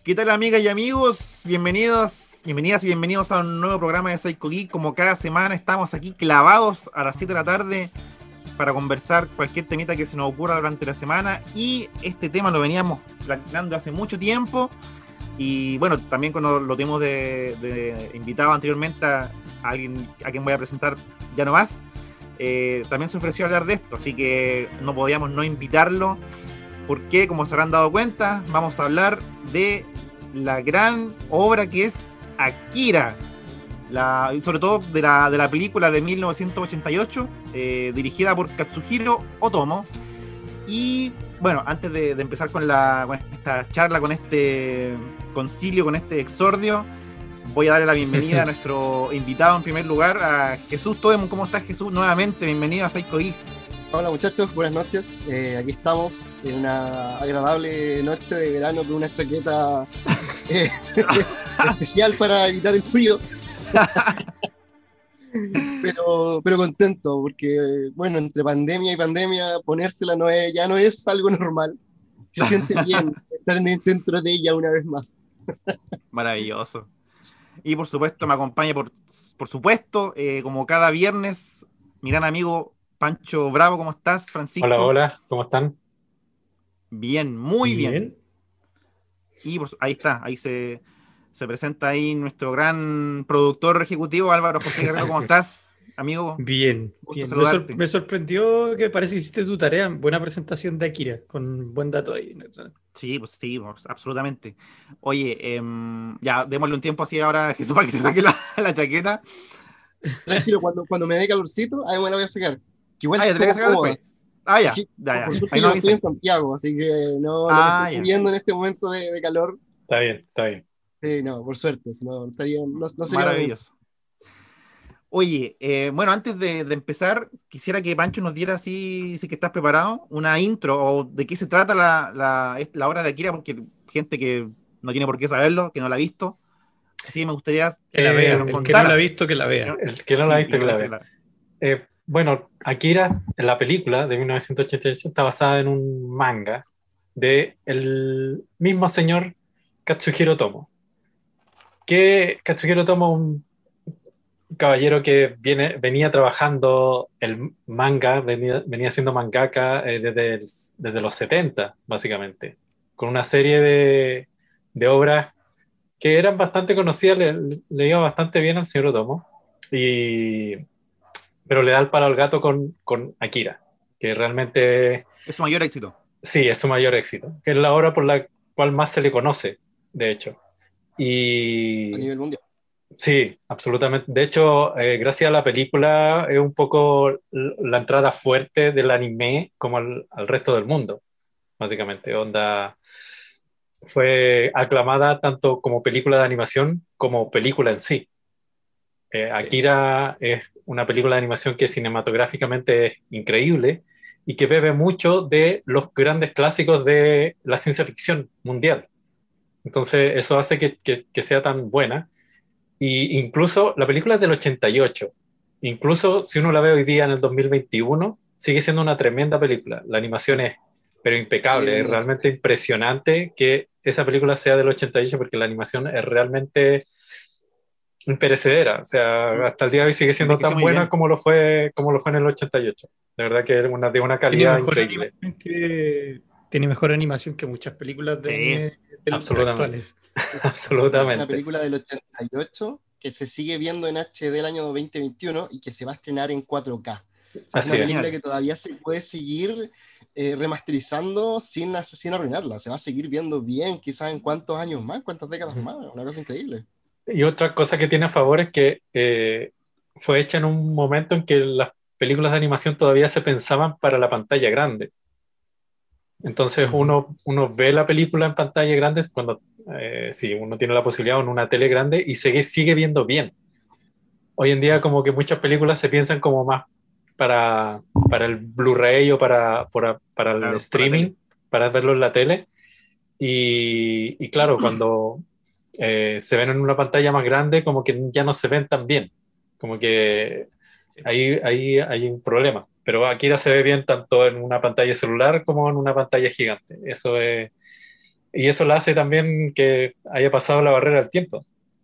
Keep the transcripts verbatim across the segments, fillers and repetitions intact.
¿Qué tal, amigas y amigos? Bienvenidos, bienvenidas y bienvenidos a un nuevo programa de Psycho Geek. Como cada semana estamos aquí clavados a las siete de la tarde para conversar cualquier temita que se nos ocurra durante la semana, y este tema lo veníamos planeando hace mucho tiempo y bueno, también cuando lo tenemos de, de invitado anteriormente a, a alguien a quien voy a presentar ya no más, eh, también se ofreció a hablar de esto, así que no podíamos no invitarlo, porque como se habrán dado cuenta, vamos a hablar de la gran obra que es Akira, la, y sobre todo de la, de la película de mil novecientos ochenta y ocho, eh, dirigida por Katsuhiro Otomo. Y bueno, antes de, de empezar con, la, con esta charla, con este concilio, con este exordio, voy a darle la bienvenida a nuestro invitado en primer lugar, a Jesús Toem. ¿Cómo estás, Jesús? Nuevamente, bienvenido a Psycho Geek. Hola muchachos, buenas noches. Eh, aquí estamos en una agradable noche de verano con una chaqueta eh, especial para evitar el frío. pero, pero contento porque, bueno, entre pandemia y pandemia, ponérsela no es, ya no es algo normal. Se siente bien estar en- dentro de ella una vez más. Maravilloso. Y por supuesto me acompaña, por, por supuesto, eh, como cada viernes, mi gran amigo Pancho Bravo. ¿Cómo estás, Hola, Francisco? hola, ¿cómo están? Bien, muy bien. Bien. Y por su- ahí está, ahí se, se presenta ahí nuestro gran productor ejecutivo, Álvaro José Guerrero. ¿Cómo estás, amigo? Bien, Gusto bien. Me, sor- saludarte. me sorprendió que parece que hiciste tu tarea. Buena presentación de Akira, con buen dato ahí. Sí, pues sí, pues, absolutamente. Oye, em, ya, démosle un tiempo así ahora a Jesús para que se saque la, la chaqueta. Tranquilo, cuando, cuando me dé calorcito, ahí me la voy a sacar. Que igual Ah, ya, es te tenés como que sacar cómoda. después. Ah, Es ya, que, ya, por, ya. por suerte Ahí no yo estoy en avisáis. Santiago, así que no, no me Ah, estoy ya. muriendo en este momento de, de calor. Está bien, está bien. Eh, no, por suerte, si no, estaría, no, no sería lo mismo. Maravilloso. Oye, eh, bueno, antes de, de empezar, quisiera que Pancho nos diera, si, si que estás preparado, una intro o de qué se trata la, la, es- la obra de Akira, porque gente que no tiene por qué saberlo, que no la ha visto. Así que me gustaría Que la que vea. nos El que no la ha contaras. visto, que la Que vea. no- El que no lo ha sí, visto, que la literalmente que vea. la- Eh, bueno, Akira, en la película de mil novecientos ochenta y ocho, está basada en un manga de el mismo señor Katsuhiro Otomo. Que Katsuhiro Otomo, un caballero que viene, venía trabajando el manga, venía, venía siendo mangaka eh, desde, el- desde los setenta, básicamente, con una serie de, de obras que eran bastante conocidas, le, le iba bastante bien al señor Otomo, y, pero le da el palo al gato con, con Akira, que realmente es su mayor éxito. sí, es su mayor éxito, que es la obra por la cual más se le conoce, de hecho. A Y nivel mundial. sí, absolutamente. De hecho, eh, gracias a la película es un poco l- la entrada fuerte del anime como al, al resto del mundo, básicamente. Onda, fue aclamada tanto como película de animación como película en sí. Eh, Akira es una película de animación que cinematográficamente es increíble y que bebe mucho de los grandes clásicos de la ciencia ficción mundial. Entonces, eso hace que, que, que sea tan buena. Y incluso la película es del ochenta y ocho. Incluso si uno la ve hoy día en el dos mil veintiuno, sigue siendo una tremenda película. La animación es, pero Sigue impecable. Es viendo la realmente impresionante que esa película sea del ochenta y ocho porque la animación es realmente imperecedera. O sea, hasta el día de hoy sigue siendo Envejeció tan muy buena bien. como lo fue, como lo fue en el ochenta y ocho. De verdad que es una, de una Tiene calidad mejor increíble. animación que, tiene mejor animación que muchas películas de Sí, anime del- Absolutamente. actuales. Es una Absolutamente. película del ochenta y ocho que se sigue viendo en H D el año dos mil veintiuno y que se va a estrenar en cuatro K. O sea, es Así una es. película genial. que todavía se puede seguir eh, remasterizando sin, sin arruinarla. Se va a seguir viendo bien, quizás en cuántos años más, cuántas décadas Ujú. más. Una cosa increíble. Y otra cosa que tiene a favor es que eh, fue hecha en un momento en que las películas de animación todavía se pensaban para la pantalla grande. Entonces Ujú. uno, uno ve la película en pantalla grande cuando eh, sí, uno tiene la posibilidad o en una tele grande y sigue, sigue viendo bien. Hoy en día como que muchas películas se piensan como más para, para el Blu-ray o para, para, para el Claro, para la streaming, tele. para verlo en la tele. Y, y claro, cuando eh, se ven en una pantalla más grande, como que ya no se ven tan bien. Como que ahí, ahí hay un problema. Pero Akira se ve bien tanto en una pantalla celular como en una pantalla gigante. Eso es, y eso la hace también que haya pasado la barrera del tiempo.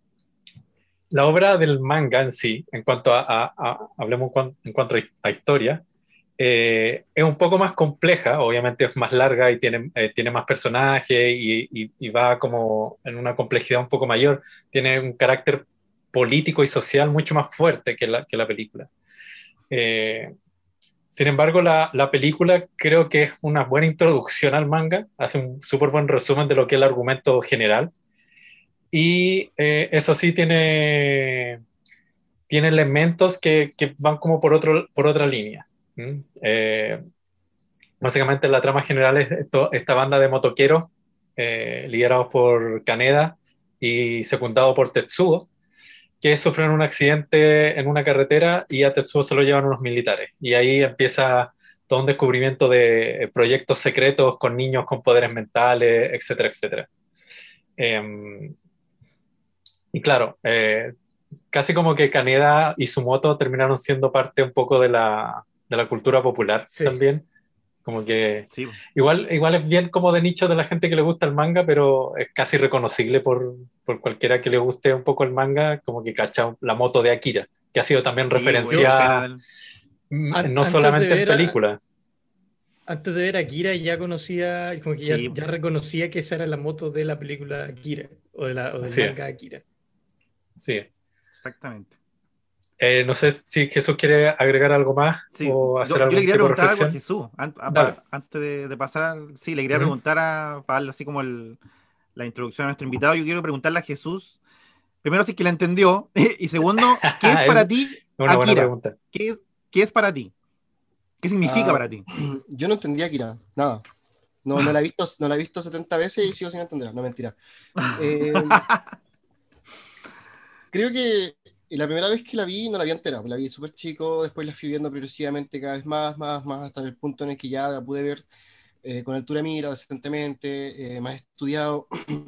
La obra del manga en sí, en cuanto a, a, a hablemos en cuanto a historia, eh, es un poco más compleja, obviamente es más larga y tiene, eh, tiene más personajes y, y, y va como en una complejidad un poco mayor, tiene un carácter político y social mucho más fuerte que la, que la película. Eh, sin embargo, la, la película creo que es una buena introducción al manga, hace un súper buen resumen de lo que es el argumento general, y eh, eso sí tiene, tiene elementos que, que van como por, otro, por otra línea. ¿Mm? Eh, básicamente la trama general es esto, esta banda de motoqueros eh, liderados por Kaneda y secundado por Tetsuo, que sufren un accidente en una carretera y a Tetsuo se lo llevan unos militares. Y ahí empieza todo un descubrimiento de proyectos secretos con niños con poderes mentales, etcétera, etcétera. Eh, y claro, eh, casi como que Kaneda y su moto terminaron siendo parte un poco de la, de la cultura popular Sí. también. Como que Sí. igual, igual es bien como de nicho de la gente que le gusta el manga, pero es casi reconocible por, por cualquiera que le guste un poco el manga, como que cacha la moto de Akira, que ha sido también Sí, buena referenciada escena del- mm, An- no antes solamente de en ver a- películas. Antes de ver a Akira ya conocía, como que ya, Sí. ya reconocía que esa era la moto de la película Akira, o, de la, o del Sí. manga Akira. Sí. Exactamente. Eh, no sé si Jesús quiere agregar algo más Sí, o hacer yo, yo le algún quería tipo de preguntar algo a reflexión. Jesús, an- a- Dale. pa- antes de, de pasar, al- sí, le quería Ujú. preguntar a, para darle así como el- la introducción a nuestro invitado, yo quiero preguntarle a Jesús, primero si es que la entendió, y segundo, ¿qué es Es para ti una buena Akira? pregunta. ¿Qué es, qué es para ti? ¿Qué significa Ah, para ti? yo no entendía Akira, nada. No, no la he visto, no la he visto setenta veces y sigo sin entenderla, no, mentira. Eh, creo que la primera vez que la vi no la vi entera, la vi súper chico, después la fui viendo progresivamente cada vez más, más, más, hasta el punto en el que ya la pude ver eh, con altura de mira, decentemente, eh, más estudiado,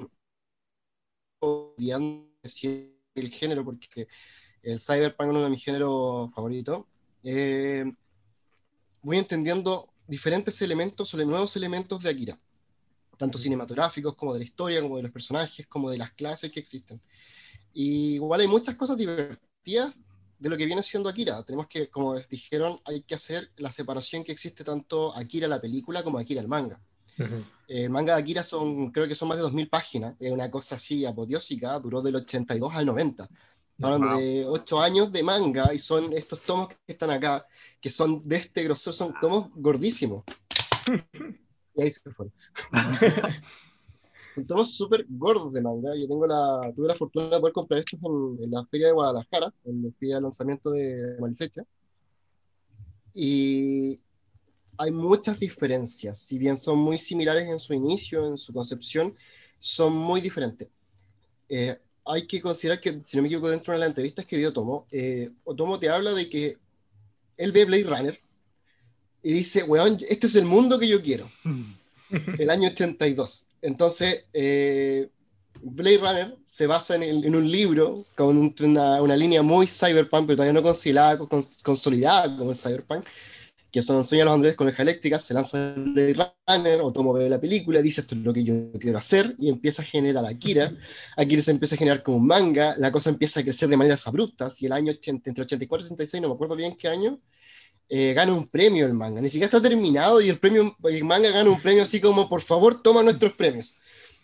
estudiando el género, porque el cyberpunk es uno de mis géneros favoritos. Eh, voy entendiendo diferentes elementos sobre nuevos elementos de Akira, tanto cinematográficos como de la historia, como de los personajes, como de las clases que existen. Y igual hay muchas cosas divertidas de lo que viene siendo Akira. Tenemos que, como dijeron, hay que hacer la separación que existe tanto Akira la película como Akira el manga. Ujú. El manga de Akira son, creo que son más de dos mil páginas, es una cosa así apoteósica, duró del ochenta y dos al noventa. Estamos hablando Wow. de ocho años de manga y son estos tomos que están acá, que son de este grosor, son tomos gordísimos. Y ahí se fueron. Son tomos súper gordos de manga. Yo tengo la, tuve la fortuna de poder comprar estos en, en la feria de Guadalajara, en la feria de lanzamiento de Malisecha. Y hay muchas diferencias. Si bien son muy similares en su inicio, en su concepción, son muy diferentes. Eh, hay que considerar que, si no me equivoco, dentro de las entrevistas que dio Otomo, eh, Otomo te habla de que él ve Blade Runner y dice, weón, este es el mundo que yo quiero. El año ochenta y dos. Entonces, eh, Blade Runner se basa en, el, en un libro con un, una, una línea muy cyberpunk, pero todavía no consolidada, consolidada como el cyberpunk, que son Sueñan los androides con oveja eléctrica. Se lanza Blade Runner, Otomo ve la película, dice esto es lo que yo quiero hacer, y empieza a generar Akira. Akira se empieza a generar como un manga, la cosa empieza a crecer de maneras abruptas, y el año ochenta, entre ochenta y cuatro y ochenta y seis, no me acuerdo bien qué año, eh, gana un premio el manga. Ni siquiera está terminado y el, premio, el manga gana un premio así como, por favor, toma nuestros premios.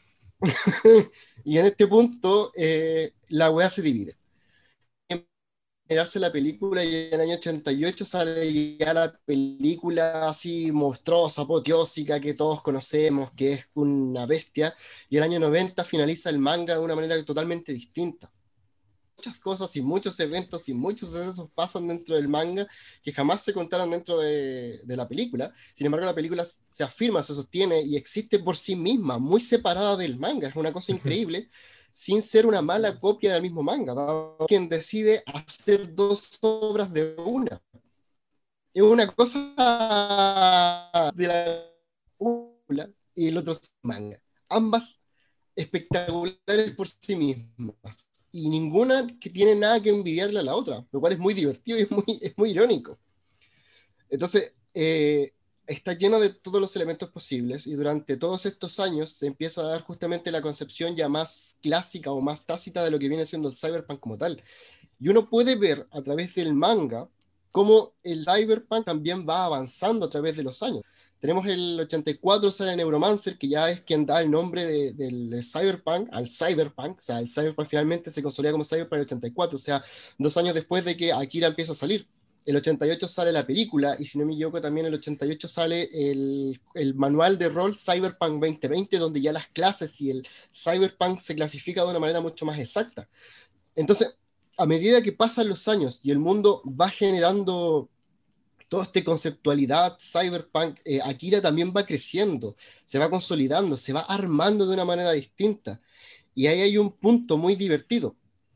Y en este punto, eh, la weá se divide. Generarse la película y en el año ochenta y ocho sale ya la película así monstruosa, apoteósica, que todos conocemos, que es una bestia, y el año noventa finaliza el manga de una manera totalmente distinta. Muchas cosas y muchos eventos y muchos sucesos pasan dentro del manga que jamás se contaron dentro de, de la película. Sin embargo, la película se afirma, se sostiene y existe por sí misma, muy separada del manga. Es una cosa increíble, sin ser una mala copia del mismo manga, dado quien decide hacer dos obras de una. Es una cosa de la película y el otro es manga. Ambas espectaculares por sí mismas. Y ninguna que tiene nada que envidiarle a la otra, lo cual es muy divertido y es muy, es muy irónico. Entonces, eh, está lleno de todos los elementos posibles y durante todos estos años se empieza a dar justamente la concepción ya más clásica o más tácita de lo que viene siendo el cyberpunk como tal. Y uno puede ver a través del manga cómo el cyberpunk también va avanzando a través de los años. Tenemos el ochenta y cuatro, sale Neuromancer, que ya es quien da el nombre de, de, de cyberpunk al cyberpunk, o sea, el cyberpunk finalmente se consolida como cyberpunk en el ochenta y cuatro, o sea, dos años después de que Akira empieza a salir. El ochenta y ocho sale la película, y si no me equivoco también el ochenta y ocho sale el, el manual de rol Cyberpunk veinte veinte, donde ya las clases y el cyberpunk se clasifica de una manera mucho más exacta. Entonces, a medida que pasan los años y el mundo va generando toda esta conceptualidad cyberpunk, eh, Akira también va creciendo, se va consolidando, se va armando de una manera distinta. Y ahí hay un punto muy divertido.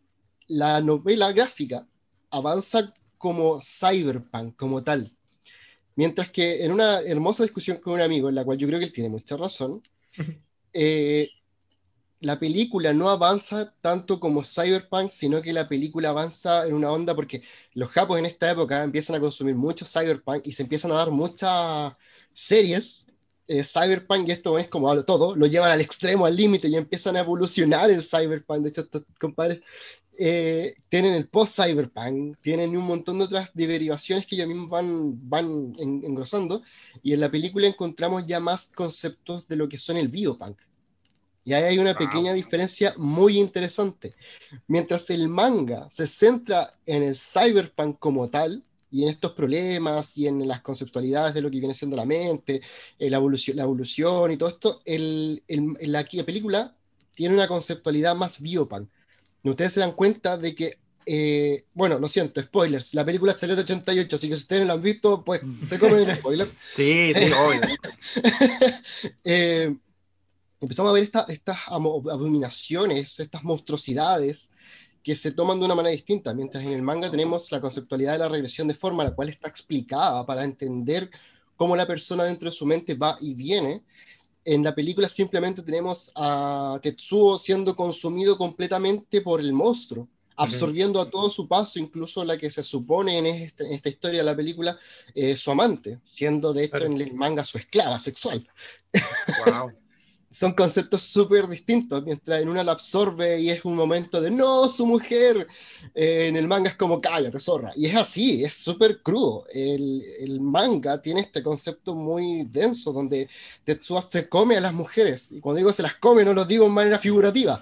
La novela gráfica avanza como cyberpunk, como tal. Mientras que en una hermosa discusión con un amigo, en la cual yo creo que él tiene mucha razón, eh, la película no avanza tanto como cyberpunk, sino que la película avanza en una onda porque los japos en esta época empiezan a consumir mucho cyberpunk y se empiezan a dar muchas series eh, cyberpunk, y esto es como todo, lo llevan al extremo, al límite, y empiezan a evolucionar el cyberpunk. De hecho, estos compadres eh, tienen el post-cyberpunk, tienen un montón de otras derivaciones que ellos mismos van, van en, engrosando, y en la película encontramos ya más conceptos de lo que son el biopunk. Y ahí hay una Wow. pequeña diferencia muy interesante. Mientras el manga se centra en el cyberpunk como tal, y en estos problemas, y en las conceptualidades de lo que viene siendo la mente, eh, la, evolución, la evolución y todo esto, el, el, la, la película tiene una conceptualidad más biopunk. Ustedes se dan cuenta de que, eh, bueno, lo siento, spoilers, la película salió de ochenta y ocho, así que si ustedes no la han visto, pues se comen el spoiler. Sí, sí, obvio. eh, empezamos a ver esta, estas abominaciones, estas monstruosidades que se toman de una manera distinta, mientras en el manga tenemos la conceptualidad de la regresión de forma, la cual está explicada para entender cómo la persona dentro de su mente va y viene. En la película simplemente tenemos a Tetsuo siendo consumido completamente por el monstruo, absorbiendo a todo su paso, incluso la que se supone en esta, en esta historia de la película, eh, su amante, siendo de hecho en el manga su esclava sexual. Wow. Son conceptos súper distintos, mientras en una la absorbe y es un momento de ¡no, su mujer! Eh, en el manga es como ¡cállate, zorra! Y es así, es súper crudo. El, el manga tiene este concepto muy denso, donde Tetsuo se come a las mujeres. Y cuando digo se las come, no lo digo en manera figurativa.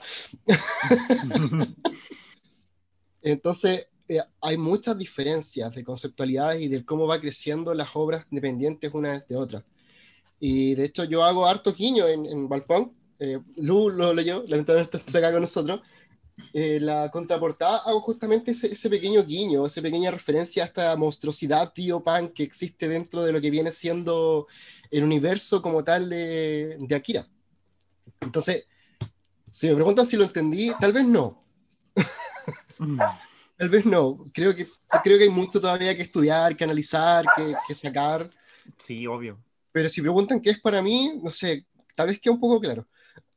Entonces, eh, hay muchas diferencias de conceptualidades y de cómo va creciendo las obras independientes una de otras. Y de hecho yo hago harto guiño en, en Valpón, eh, Lu lo leyó, lamentablemente está acá con nosotros, eh, la contraportada hago justamente ese, ese pequeño guiño, esa pequeña referencia a esta monstruosidad tío pan que existe dentro de lo que viene siendo el universo como tal de, de Akira. Entonces, si me preguntan si lo entendí, tal vez no. Tal vez no, creo que, creo que hay mucho todavía que estudiar, que analizar, que, que sacar. Sí, obvio. Pero si preguntan qué es para mí, no sé, tal vez queda un poco claro.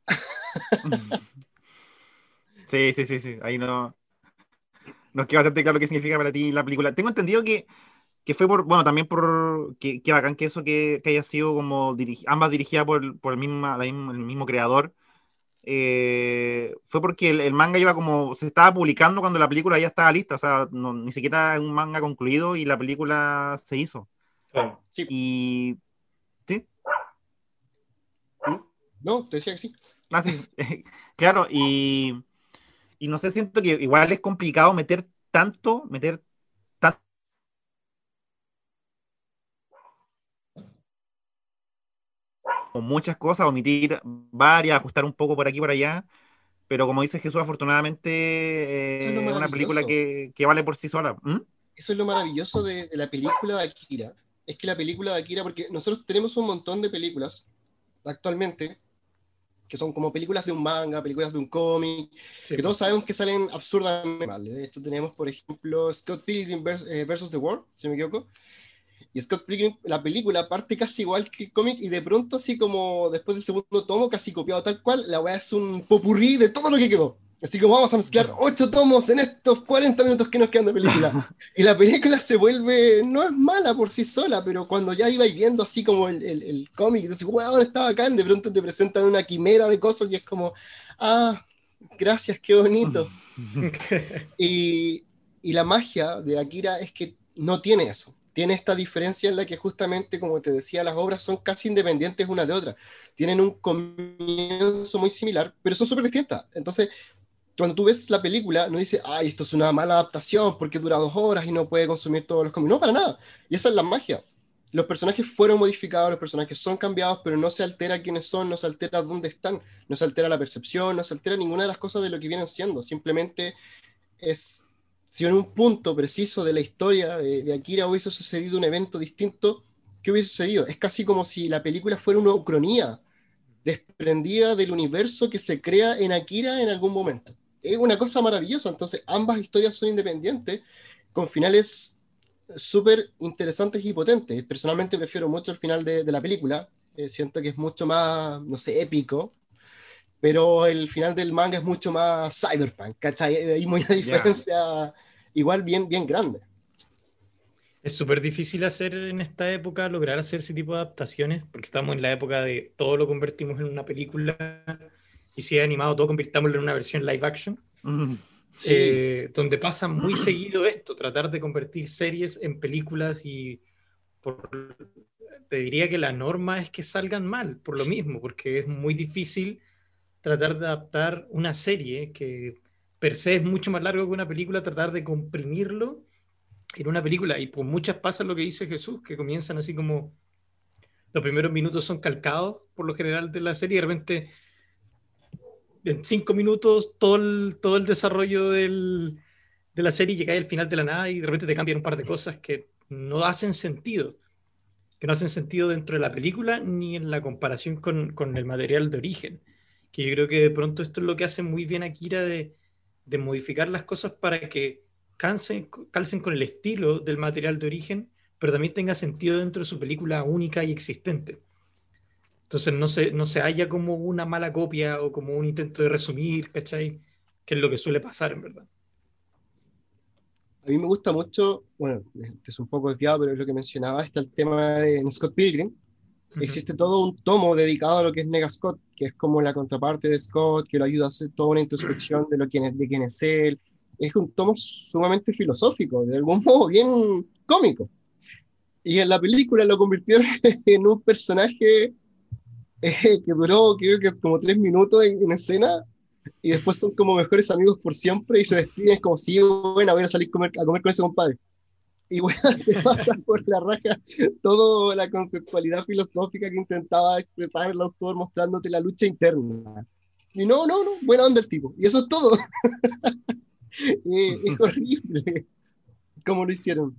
Sí, sí, sí, sí. Ahí no. Nos queda bastante claro qué significa para ti la película. Tengo entendido que, que fue por. Bueno, también por. Que, que bacán que eso que, que haya sido como. Dirigi, ambas dirigidas por, por el, misma, la misma, el mismo creador. Eh, fue porque el, el manga iba como. Se estaba publicando cuando la película ya estaba lista. O sea, no, ni siquiera era un manga concluido y la película se hizo. Claro. Sí. Y. ¿Sí? No, te decía que sí. Ah, sí. Claro, y. Y no sé, siento que igual es complicado meter tanto, meter tanto muchas cosas, omitir varias, ajustar un poco por aquí y por allá, pero como dice Jesús, afortunadamente Eso es lo eh, es una película maravilloso. que, que vale por sí sola. ¿Mm? Eso es lo maravilloso de, de la película de Akira. Es que la película de Akira, porque nosotros tenemos un montón de películas actualmente que son como películas de un manga, películas de un cómic, Sí. que todos sabemos que salen absurdamente mal. De hecho, tenemos, por ejemplo, Scott Pilgrim vers- eh, versus The World, si no me equivoco. Y Scott Pilgrim, la película parte casi igual que el cómic, y de pronto, así como después del segundo tomo, casi copiado tal cual, la weá es un popurrí de todo lo que quedó. Así como vamos a mezclar ocho tomos en estos cuarenta minutos que nos quedan de película. Y la película se vuelve, no es mala por sí sola, pero cuando ya ibais viendo así como el, el, el cómic, y dices, weón, está bacán, de pronto te presentan una quimera de cosas y es como, ah, gracias, qué bonito. y, y la magia de Akira es que no tiene eso. Tiene esta diferencia en la que justamente, como te decía, las obras son casi independientes una de otra. Tienen un comienzo muy similar, pero son súper distintas. Entonces, cuando tú ves la película, no dices, ay, esto es una mala adaptación porque dura dos horas y no puede consumir todos los cómics. No, para nada. Y esa es la magia. Los personajes fueron modificados, los personajes son cambiados, pero no se altera quiénes son, no se altera dónde están, no se altera la percepción, no se altera ninguna de las cosas de lo que vienen siendo. Simplemente es, si en un punto preciso de la historia de, de Akira hubiese sucedido un evento distinto, ¿qué hubiese sucedido? Es casi como si la película fuera una ucronía desprendida del universo que se crea en Akira en algún momento. Es una cosa maravillosa. Entonces ambas historias son independientes con finales súper interesantes y potentes. Personalmente prefiero mucho el final de, de la película, eh, siento que es mucho más, no sé, épico, pero el final del manga es mucho más cyberpunk, ¿cachai? Hay una diferencia yeah. igual bien, bien grande. Es súper difícil hacer en esta época, lograr hacer ese tipo de adaptaciones, porque estamos en la época de todo lo convertimos en una película, y si es animado todo convirtámoslo en una versión live action. Mm. Sí. Eh, donde pasa muy seguido esto, tratar de convertir series en películas, y por, te diría que la norma es que salgan mal, por lo mismo, porque es muy difícil tratar de adaptar una serie que per se es mucho más largo que una película, tratar de comprimirlo en una película. Y por muchas pasa lo que dice Jesús, que comienzan así como los primeros minutos son calcados por lo general de la serie, y de repente en cinco minutos todo el, todo el desarrollo del, de la serie llega al final de la nada y de repente te cambian un par de cosas que no hacen sentido, que no hacen sentido dentro de la película ni en la comparación con, con el material de origen, que yo creo que de pronto esto es lo que hace muy bien Akira, de, de modificar las cosas para que calcen, calcen con el estilo del material de origen, pero también tenga sentido dentro de su película única y existente. Entonces no se, no se halla como una mala copia o como un intento de resumir, ¿cachai? Que es lo que suele pasar, en verdad. A mí me gusta mucho, bueno, este es un poco desviado, pero es lo que mencionaba, está el tema de en Scott Pilgrim. Uh-huh. Existe todo un tomo dedicado a lo que es Nega Scott, que es como la contraparte de Scott, que lo ayuda a hacer toda una introspección de, lo quién es, de quién es él. Es un tomo sumamente filosófico, de algún modo bien cómico. Y en la película lo convirtieron en un personaje eh, que duró, creo que como tres minutos en, en escena, y después son como mejores amigos por siempre y se despiden como si, bueno, voy a salir a comer, a comer con ese compadre. Y bueno, se pasa por la raja toda la conceptualidad filosófica que intentaba expresar el autor mostrándote la lucha interna. Y no, no, no, buena onda el tipo. Y eso es todo. y, es horrible cómo lo hicieron.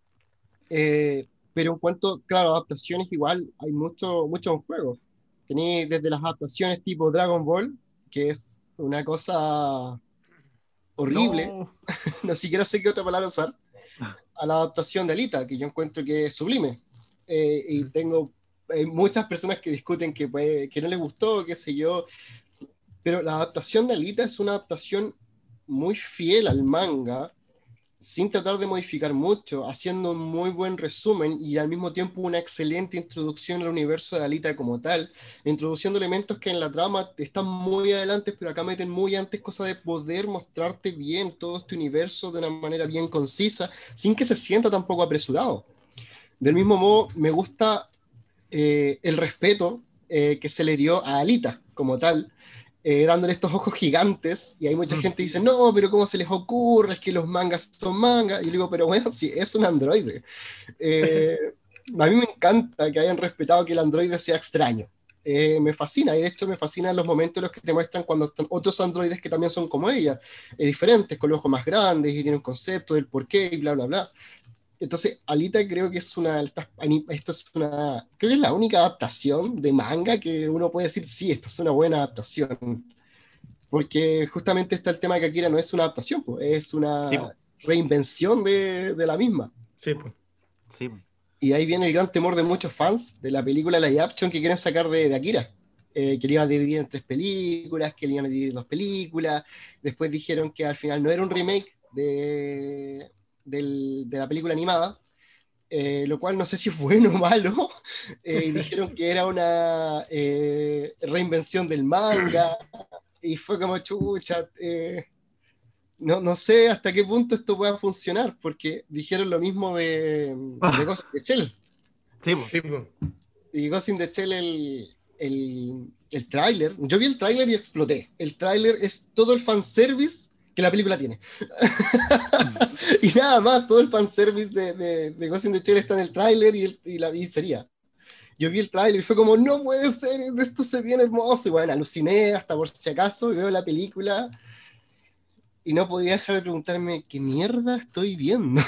Eh, pero en cuanto, claro, adaptaciones igual, hay mucho, mucho en juego. Tenéis desde las adaptaciones tipo Dragon Ball, que es una cosa horrible, no, no siquiera sé qué otra palabra usar, a la adaptación de Alita, que yo encuentro que es sublime. Eh, y tengo eh, muchas personas que discuten que, pues, que no les gustó, qué sé yo, pero la adaptación de Alita es una adaptación muy fiel al manga, sin tratar de modificar mucho, haciendo un muy buen resumen y al mismo tiempo una excelente introducción al universo de Alita como tal, introduciendo elementos que en la trama están muy adelante, pero acá meten muy antes, cosa de poder mostrarte bien todo este universo de una manera bien concisa, sin que se sienta tampoco apresurado. Del mismo modo, me gusta eh, el respeto eh, que se le dio a Alita como tal, Eh, dándole estos ojos gigantes, y hay mucha gente que dice, no, pero ¿cómo se les ocurre? Es que los mangas son mangas, y yo digo, pero bueno, sí, es un androide. Eh, a mí me encanta que hayan respetado que el androide sea extraño, eh, me fascina, y de hecho me fascinan los momentos en los que te muestran cuando están otros androides que también son como ella, eh, diferentes, con los ojos más grandes, y tienen un concepto del porqué, y bla, bla, bla. Entonces, Alita creo que es una, esto es una, creo que es la única adaptación de manga que uno puede decir, sí, esta es una buena adaptación. Porque justamente está el tema de que Akira no es una adaptación, pues, es una sí, reinvención de, de la misma. Sí, pues. Sí. Y ahí viene el gran temor de muchos fans de la película live action que quieren sacar de, de Akira. eh, que lo iban a dividir en tres películas, que lo iban a dividir en dos películas. Después dijeron que al final no era un remake de, del, de la película animada, eh, lo cual no sé si es bueno o malo. Eh, y dijeron que era una eh, reinvención del manga, y fue como chucha. Eh, no, no sé hasta qué punto esto pueda funcionar, porque dijeron lo mismo de, de Ghost in the Shell. Sí, po. Sí, po. Y Ghost in the Shell, el, el, el tráiler, yo vi el tráiler y exploté. El tráiler es todo el fanservice que la película tiene. Y nada más, todo el fanservice de, de, de Ghost in the Shell está en el tráiler y, el- y la y sería. Yo vi el tráiler y fue como, no puede ser, esto se viene hermoso. Y bueno, aluciné hasta por si acaso, y veo la película y no podía dejar de preguntarme, ¿qué mierda estoy viendo?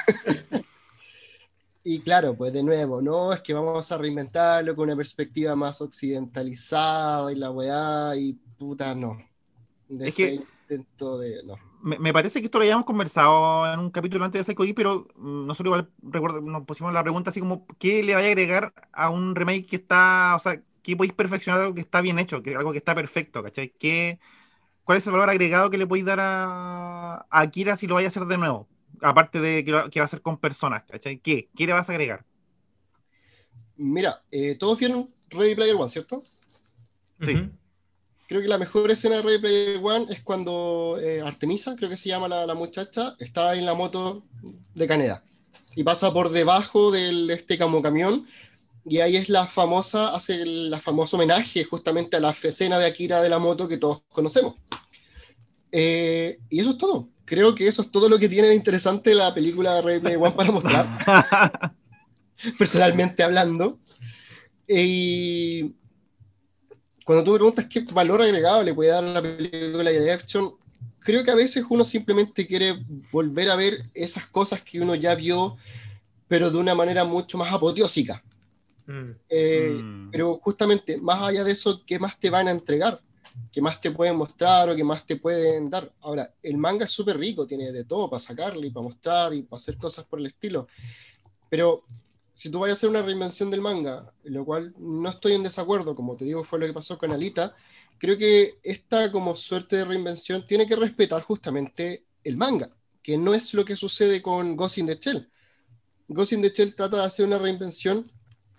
Y claro, pues de nuevo, no, es que vamos a reinventarlo con una perspectiva más occidentalizada y la weá, y puta, no. De Es ese que intento de, no. me, me parece que esto lo habíamos conversado en un capítulo antes de Psycho Geek, pero mm, nosotros igual recuerdo, nos pusimos la pregunta así como, ¿qué le vaya a agregar a un remake que está, o sea, qué podéis perfeccionar algo que está bien hecho, que algo que está perfecto, ¿cachai? ¿Qué, cuál es el valor agregado que le podéis dar a, a Akira si lo vais a hacer de nuevo? Aparte de que, lo- que va a ser con personas, ¿cachai? ¿Qué? ¿Qué le vas a agregar? Mira, eh, todos vieron Ready Player One, ¿cierto? Sí. Ujú. Creo que la mejor escena de Ready Player One es cuando eh, Artemisa, creo que se llama la, la muchacha, está en la moto de Caneda y pasa por debajo del este como camión, y ahí es la famosa, hace el la famoso homenaje justamente a la escena de Akira de la moto que todos conocemos. Eh, y eso es todo. Creo que eso es todo lo que tiene de interesante la película de Ready Player One para mostrar, personalmente hablando. Y cuando tú me preguntas qué valor agregado le puede dar a la película de action, creo que a veces uno simplemente quiere volver a ver esas cosas que uno ya vio, pero de una manera mucho más apoteósica. Mm. Eh, Mm. pero justamente, más allá de eso, ¿qué más te van a entregar? ¿Qué más te pueden mostrar o qué más te pueden dar? Ahora, el manga es súper rico, tiene de todo para sacarle y para mostrar y para hacer cosas por el estilo. Pero si tú vas a hacer una reinvención del manga, lo cual no estoy en desacuerdo, como te digo, fue lo que pasó con Alita, creo que esta como suerte de reinvención tiene que respetar justamente el manga, que no es lo que sucede con Ghost in the Shell. Ghost in the Shell trata de hacer una reinvención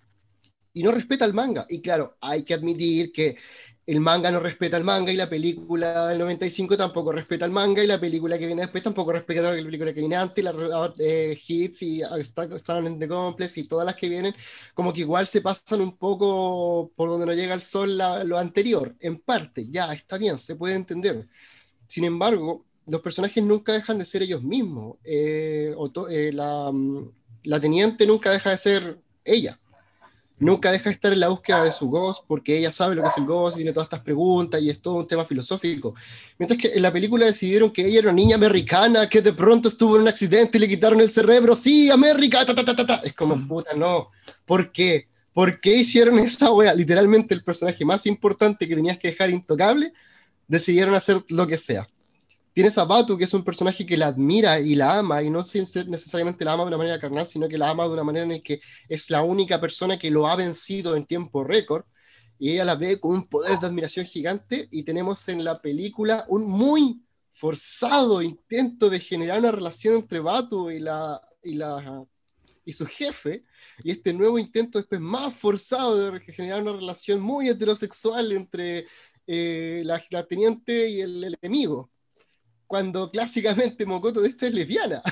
y no respeta el manga. Y claro, hay que admitir que el manga no respeta el manga y la película del noventa y cinco tampoco respeta el manga y la película que viene después tampoco respeta la película que viene antes, y las eh, Hits y Star in the Complex y todas las que vienen, como que igual se pasan un poco por donde no llega el sol la, lo anterior, en parte, ya, está bien, se puede entender. Sin embargo, los personajes nunca dejan de ser ellos mismos. Eh, o to, eh, la, la teniente nunca deja de ser ella. Nunca deja de estar en la búsqueda de su Ghost, porque ella sabe lo que es el Ghost y tiene todas estas preguntas y es todo un tema filosófico. Mientras que en la película decidieron que ella era una niña americana que de pronto estuvo en un accidente y le quitaron el cerebro. ¡Sí, América! Ta, ta, ta, ta, ta. Es como, puta, no. ¿Por qué? ¿Por qué hicieron esa wea? Literalmente el personaje más importante que tenías que dejar intocable, decidieron hacer lo que sea. Tienes a Batu, que es un personaje que la admira y la ama, y no necesariamente la ama de una manera carnal, sino que la ama de una manera en la que es la única persona que lo ha vencido en tiempo récord, y ella la ve con un poder de admiración gigante, y tenemos en la película un muy forzado intento de generar una relación entre Batu y, la, y, la, y su jefe, y este nuevo intento después más forzado de generar una relación muy heterosexual entre eh, la, la teniente y el, el enemigo, cuando clásicamente Mokoto de esto es lesbiana.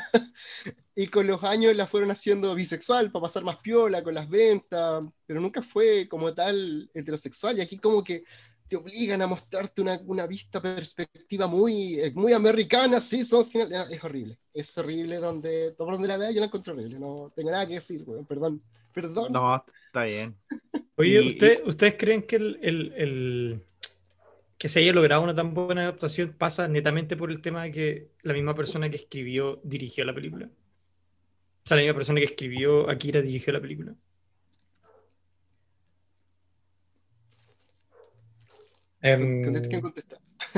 Y con los años la fueron haciendo bisexual para pasar más piola con las ventas, pero nunca fue como tal heterosexual. Y aquí como que te obligan a mostrarte una, una vista, perspectiva muy, muy americana. Sí, somos genial. Es horrible. Es horrible donde, por donde la vea yo la encuentro horrible. No tengo nada que decir, bueno, perdón. Perdón. No, está bien. Oye, Y, y- ¿usted, ¿ustedes creen que el, el- el- que se haya logrado una tan buena adaptación pasa netamente por el tema de que la misma persona que escribió dirigió la película? O sea, la misma persona que escribió Akira dirigió la película. Contesta, ¿quién Em, contesta?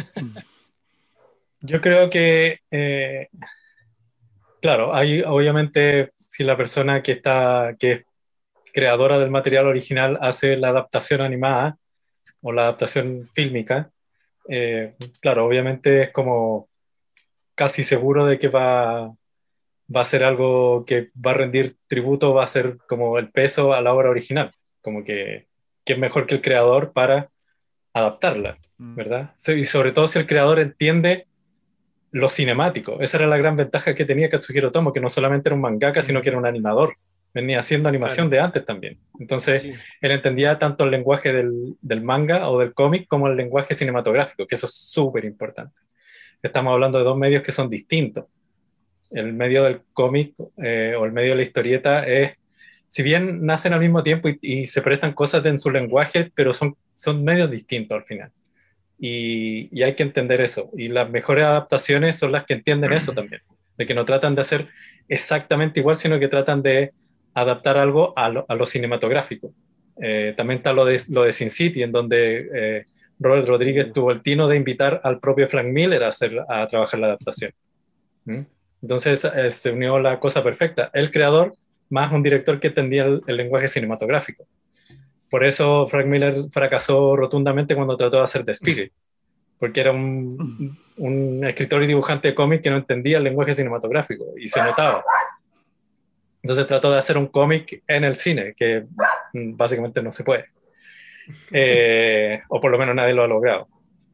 yo creo que, eh, claro, hay obviamente si la persona que está, que es creadora del material original hace la adaptación animada, o la adaptación fílmica, eh, claro, obviamente es como casi seguro de que va, va a ser algo que va a rendir tributo, va a ser como el peso a la obra original, como que, que es mejor que el creador para adaptarla, ¿verdad? Sí, y sobre todo si el creador entiende lo cinemático. Esa era la gran ventaja que tenía Katsuhiro Otomo, que no solamente era un mangaka, sino que era un animador. Venía haciendo animación Claro. de antes también. Entonces, Sí. él entendía tanto el lenguaje del, del manga o del cómic como el lenguaje cinematográfico, que eso es súper importante. Estamos hablando de dos medios que son distintos. El medio del cómic eh, o el medio de la historieta es, si bien nacen al mismo tiempo y, y se prestan cosas en su lenguaje, pero son, son medios distintos al final. Y, y hay que entender eso. Y las mejores adaptaciones son las que entienden eso también, de que no tratan de hacer exactamente igual, sino que tratan de adaptar algo a lo, a lo cinematográfico. Eh, también está lo de, lo de Sin City, en donde eh, Robert Rodríguez tuvo el tino de invitar al propio Frank Miller a, hacer, a trabajar la adaptación. ¿Mm? Entonces eh, se unió la cosa perfecta. El creador más un director que entendía el, el lenguaje cinematográfico. Por eso Frank Miller fracasó rotundamente cuando trató de hacer The Spirit, porque era un, un escritor y dibujante de cómic que no entendía el lenguaje cinematográfico y se notaba. Entonces trató de hacer un cómic en el cine, que básicamente no se puede. Eh, o por lo menos nadie lo ha logrado.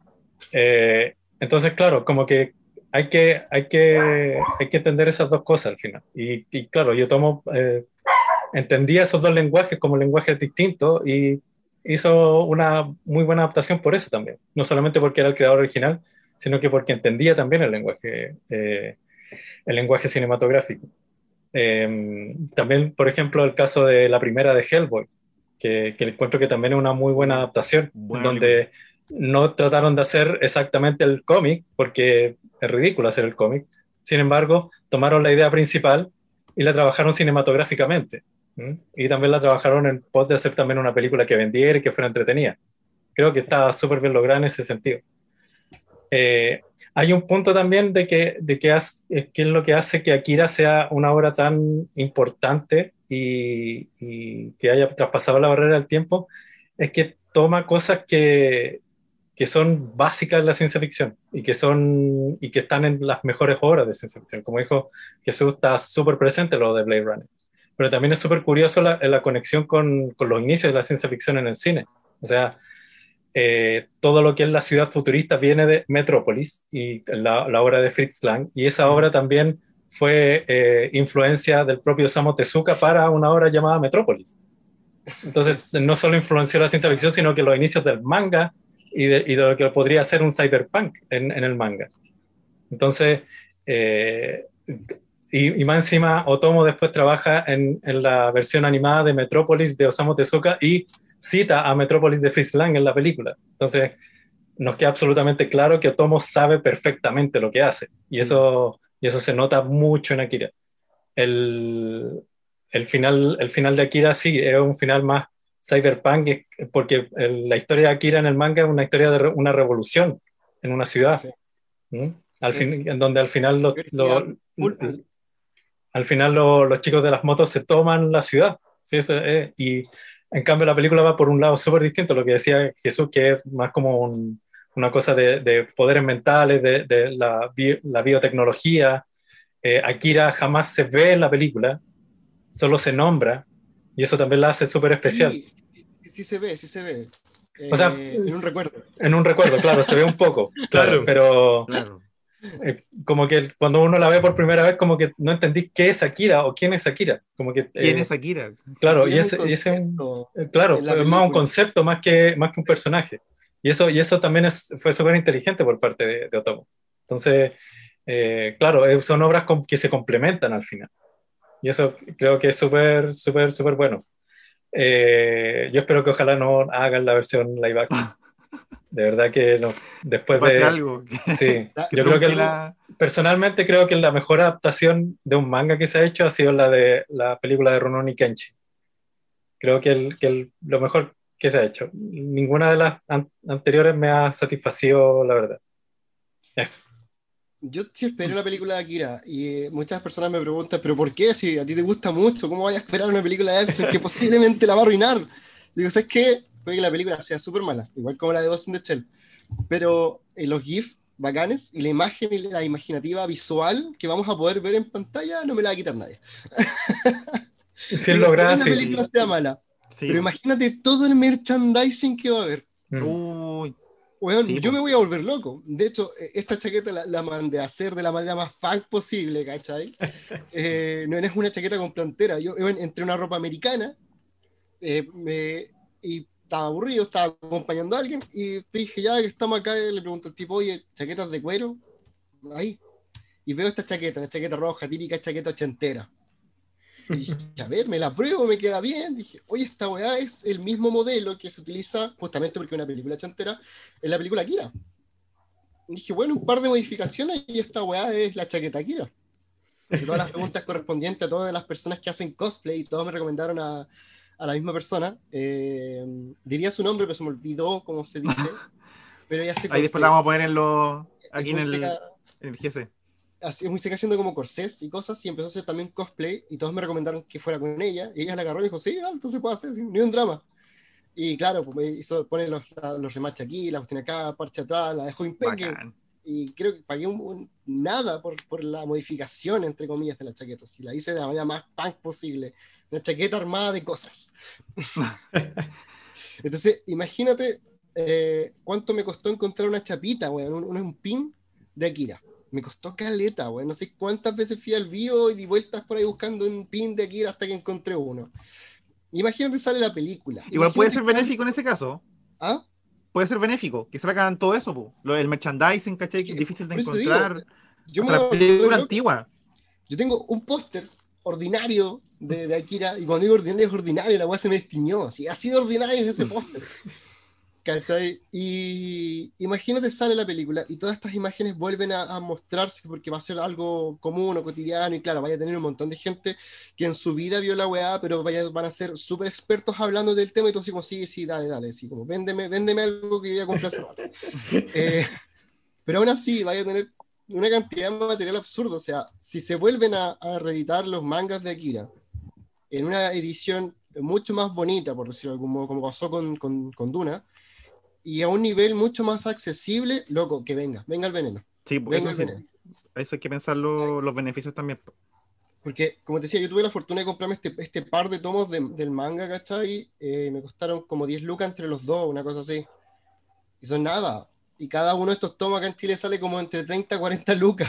Eh, entonces, claro, como que hay que, hay que, hay que entender esas dos cosas al final. Y, y claro, yo tomo... Eh, entendía esos dos lenguajes como lenguajes distintos y hizo una muy buena adaptación por eso también. No solamente porque era el creador original, sino que porque entendía también el lenguaje, eh, el lenguaje cinematográfico. Eh, también, por ejemplo, el caso de la primera de Hellboy, que, que encuentro que también es una muy buena adaptación, Buena donde no trataron de hacer exactamente el cómic, porque es ridículo hacer el cómic. Sin embargo, tomaron la idea principal y la trabajaron cinematográficamente. ¿Mm? Y también la trabajaron en pos de hacer también una película que vendiera y que fuera entretenida. Creo que está súper bien lograda en ese sentido. Eh, hay un punto también de que, de que, has, eh, que es lo que hace que Akira sea una obra tan importante y, y que haya traspasado la barrera del tiempo, es que toma cosas que, que son básicas en la ciencia ficción y que, son, y que están en las mejores obras de ciencia ficción. Como dijo Jesús, está súper presente lo de Blade Runner. Pero también es súper curioso la, la conexión con, con los inicios de la ciencia ficción en el cine. O sea, eh, todo lo que es la ciudad futurista viene de Metrópolis y la, la obra de Fritz Lang, y esa obra también fue eh, influencia del propio Osamu Tezuka para una obra llamada Metrópolis. Entonces, Yes. no solo influenció la ciencia ficción, sino que los inicios del manga y de, y de lo que podría ser un cyberpunk en, en el manga. Entonces, eh, y, y más encima, Otomo después trabaja en, en la versión animada de Metrópolis de Osamu Tezuka y cita a Metrópolis de Fritz Lang en la película. Entonces, nos queda absolutamente claro que Otomo sabe perfectamente lo que hace. Y, sí. eso, y eso se nota mucho en Akira. El, el, final, el final de Akira sí es un final más cyberpunk, porque el, la historia de Akira en el manga es una historia de re, una revolución en una ciudad. Sí. ¿Mm? Al sí. fin, en donde al final los, los, al final los, los chicos de las motos se toman la ciudad. ¿Sí? Eso es, y en cambio la película va por un lado súper distinto, lo que decía Jesús, que es más como un, una cosa de, de poderes mentales, de, de la, bi, la biotecnología. Eh, Akira jamás se ve en la película, solo se nombra, y eso también la hace súper especial. Sí, sí, sí se ve, sí se ve. Eh, o sea, en un recuerdo. En un recuerdo, claro, se ve un poco, claro, pero claro. Eh, como que cuando uno la ve por primera vez, como que no entendí qué es Akira o quién es Akira. Como que, ¿Quién eh, es Akira? Claro, Akira y es ese, un y ese concepto eh, claro, en la es más un película. concepto más que, más que un personaje. Y eso, y eso también es, fue súper inteligente por parte de, de Otomo. Entonces, eh, claro, eh, son obras com- que se complementan al final. Y eso creo que es súper, súper, súper bueno. Eh, yo espero que ojalá no hagan la versión live action. De verdad que no. Después pase de algo. Sí, La- yo creo que el- la... personalmente creo que la mejor adaptación de un manga que se ha hecho ha sido la de la película de Rurouni Kenshin. Creo que, el, que el, lo mejor que se ha hecho. Ninguna de las an- anteriores me ha satisfacido, la verdad. Eso. Yo sí esperé la película de Akira y eh, muchas personas me preguntan, ¿pero por qué? Si a ti te gusta mucho, ¿cómo vayas a esperar una película de action que posiblemente la va a arruinar? Digo, ¿sabes qué? puede que la película sea súper mala, igual como la de Ghost in the Shell, pero eh, los GIFs bacanes y la imagen y la imaginativa visual que vamos a poder ver en pantalla no me la va a quitar nadie. Si él logra, la sí. película sea mala, Sí, pero imagínate todo el merchandising que va a haber. Mm. uy, Weón, Sí, yo po. me voy a volver loco. De hecho, eh, esta chaqueta la, la mandé a hacer de la manera más punk posible, ¿cachai? Eh, no es una chaqueta con plantera. Yo, yo entré una ropa americana eh, me- y estaba aburrido, estaba acompañando a alguien y te dije, ya que estamos acá, le pregunto al tipo, oye, ¿chaquetas de cuero? Ahí. Y veo esta chaqueta, una chaqueta roja, típica chaqueta ochentera. Y dije, a ver, me la pruebo, me queda bien. Dije, oye, esta weá es el mismo modelo que se utiliza justamente porque es una película ochentera, en la película Akira. Y dije, bueno, un par de modificaciones y esta weá es la chaqueta Akira. Hice todas las preguntas correspondientes a todas las personas que hacen cosplay y todos me recomendaron a, a la misma persona. Eh, diría su nombre, pero se me olvidó cómo se dice. Pero ella hace ahí después corsés. la vamos a poner en los, Es aquí en muy el, seca- en el G C. así- es muy seca haciendo como corsés y cosas, y empezó a hacer también cosplay, y todos me recomendaron que fuera con ella, y ella la agarró y dijo, sí, ah, entonces puede hacer, sin- ni un drama. Y claro, pues me hizo poner los, la- los remaches aquí, la cuestión acá, parche atrás, la dejó impeque, Bacán. y creo que pagué un, un- nada por, por la modificación, entre comillas, de la chaqueta, si la hice de la manera más punk posible, una chaqueta armada de cosas. Entonces, imagínate eh, cuánto me costó encontrar una chapita, weón, un, un pin de Akira. Me costó caleta, weón. No sé cuántas veces fui al bio y di vueltas por ahí buscando un pin de Akira hasta que encontré uno. Imagínate sale la película. Igual puede Imagínate ser cuánto- benéfico en ese caso. ¿Ah? Puede ser benéfico, que salgan todo eso, po. Lo, el merchandising, ¿cachai? Que es difícil de Por eso digo, encontrar. yo me Hasta la voy a volver película loco. antigua. Yo tengo un póster ordinario de, de Akira, y cuando digo ordinario es ordinario, la weá se me destiñó. Así, así de ordinario es ese póster. ¿Cachai? Y imagínate sale la película y todas estas imágenes vuelven a, a mostrarse porque va a ser algo común o cotidiano, y claro, vaya a tener un montón de gente que en su vida vio la weá, pero vaya, van a ser súper expertos hablando del tema, y tú así como, sí, sí, dale, dale, así como, véndeme, véndeme algo que yo ya compré hace rato. Eh, pero aún así vaya a tener una cantidad de material absurdo. O sea, si se vuelven a, a reeditar los mangas de Akira en una edición mucho más bonita, por decirlo de algún modo, como pasó con, con, con Duna, y a un nivel mucho más accesible, loco, que venga, venga el veneno. Sí, po, Venga eso el sí. veneno. Eso hay que pensar lo- los beneficios también. po. Porque, como te decía, yo tuve la fortuna de comprarme este, este par de tomos de- del manga, ¿cachai? Eh, me costaron como diez lucas entre los dos, una cosa así. Y son nada. Y cada uno de estos tomos acá en Chile sale como entre treinta a cuarenta lucas.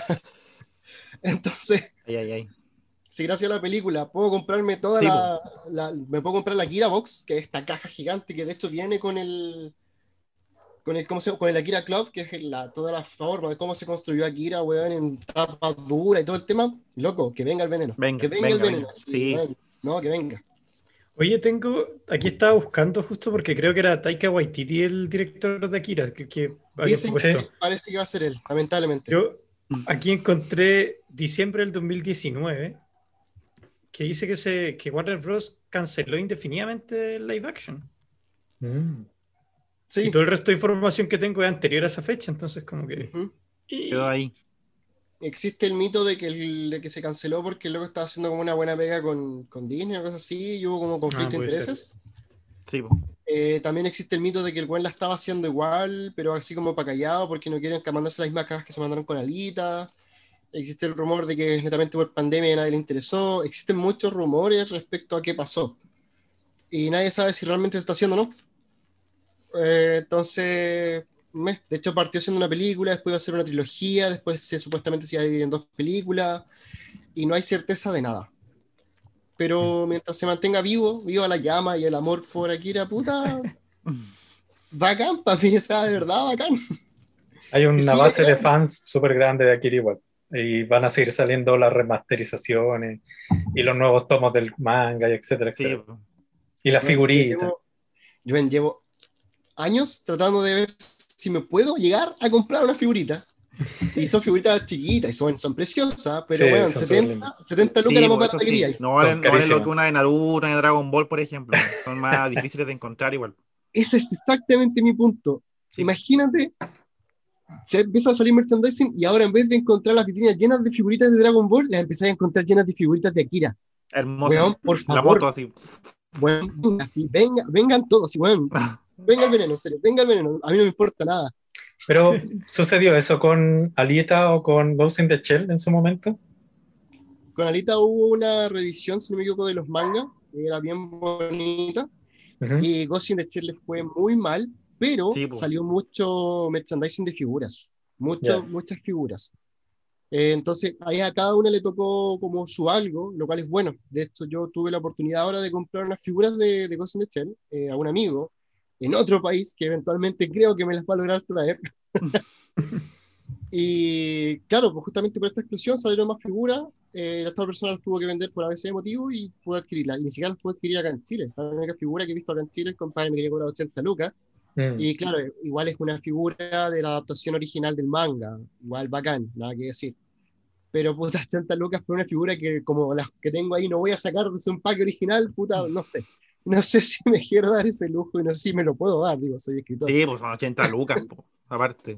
Entonces, Ay, ay, ay. si gracias a la película puedo comprarme toda Sí, la, la- me puedo comprar la Akira Box, que es esta caja gigante que de hecho viene con el con el, ¿cómo se, con el Akira Club, que es la, toda la forma de cómo se construyó Akira, weón, en tapa dura y todo el tema. Loco, que venga el veneno. Venga, que venga, venga, el veneno. venga. Sí, Sí. weón. No, que venga. Oye, tengo, aquí estaba buscando justo porque creo que era Taika Waititi el director de Akira, que, que había Dicen puesto. que parece que va a ser él, lamentablemente. Yo aquí encontré diciembre del dos mil diecinueve, que dice que, se, que Warner Bros. Canceló indefinidamente el live action. Mm. sí. Y todo el resto de información que tengo es anterior a esa fecha, entonces como que... Ujú. y- Quedó ahí. Existe el mito de que, el, de que se canceló porque el loco estaba haciendo como una buena pega con, con Disney o cosas así, y hubo como conflicto de puede ser. intereses. Sí, po. Eh, también existe el mito de que el buen la estaba haciendo igual, pero así como para callado, porque no quieren que mandarse las mismas cajas que se mandaron con Alita. Existe el rumor de que netamente por pandemia y a nadie le interesó. Existen muchos rumores respecto a qué pasó. Y nadie sabe si realmente se está haciendo o no. Eh, entonces, meh. De hecho partió siendo una película, después iba a ser una trilogía, después se, supuestamente se iba a dividir en dos películas, y no hay certeza de nada. Pero mientras se mantenga vivo, viva la llama y el amor por Akira, puta, bacán, papi, o sea, de verdad, bacán. Hay una siga base de creando. fans súper grande de Akira igual. Y van a seguir saliendo las remasterizaciones y los nuevos tomos del manga, y etcétera, Sí, etcétera. po. Y las Yo figuritas. llevo, yo llevo años tratando de ver si me puedo llegar a comprar una figurita. Y son figuritas chiquitas y son, son preciosas, pero Sí, bueno, son súper setenta, lindas. setenta lucas Sí, la po, más eso barata que sí. pilláis. No valen, Son no valen lo carísimas. que una de Naruto, una de Dragon Ball, por ejemplo. Son más difíciles de encontrar igual. Ese es exactamente mi punto. Sí. Imagínate, se empieza a salir merchandising y ahora en vez de encontrar las vitrinas llenas de figuritas de Dragon Ball, las empezáis a encontrar llenas de figuritas de Akira. Hermoso. Weón, por La favor. moto así. Weón, así, venga, vengan todos, y weón, venga el veneno, en serio, venga el veneno, a mí no me importa nada. Pero, ¿sucedió eso con Alita o con Ghost in the Shell en su momento? Con Alita hubo una reedición, si no me equivoco, de los mangas, que era bien bonita, Ujú. y Ghost in the Shell le fue muy mal, pero Sí, po. salió mucho merchandising de figuras, mucho, Ya. muchas figuras. Eh, entonces, ahí a cada una le tocó como su algo, lo cual es bueno. De hecho, yo tuve la oportunidad ahora de comprar unas figuras de, de Ghost in the Shell eh, a un amigo en otro país que eventualmente creo que me las va a lograr traer. Y claro, pues justamente por esta exclusión salieron más figuras. Eh, esta persona las tuvo que vender por A B C de motivo y pude adquirirlas. Y ni siquiera las pude adquirir acá en Chile. La única figura que he visto acá en Chile, el compadre me quería cobrar ochenta lucas. Mm. Y claro, igual es una figura de la adaptación original del manga. Igual bacán, nada que decir. Pero puta, ochenta lucas por una figura que como las que tengo ahí no voy a sacar de su empaque original, puta, no sé. No sé si me quiero dar ese lujo y no sé si me lo puedo dar, digo, soy escritor. Sí, pues son ochenta lucas, po, aparte.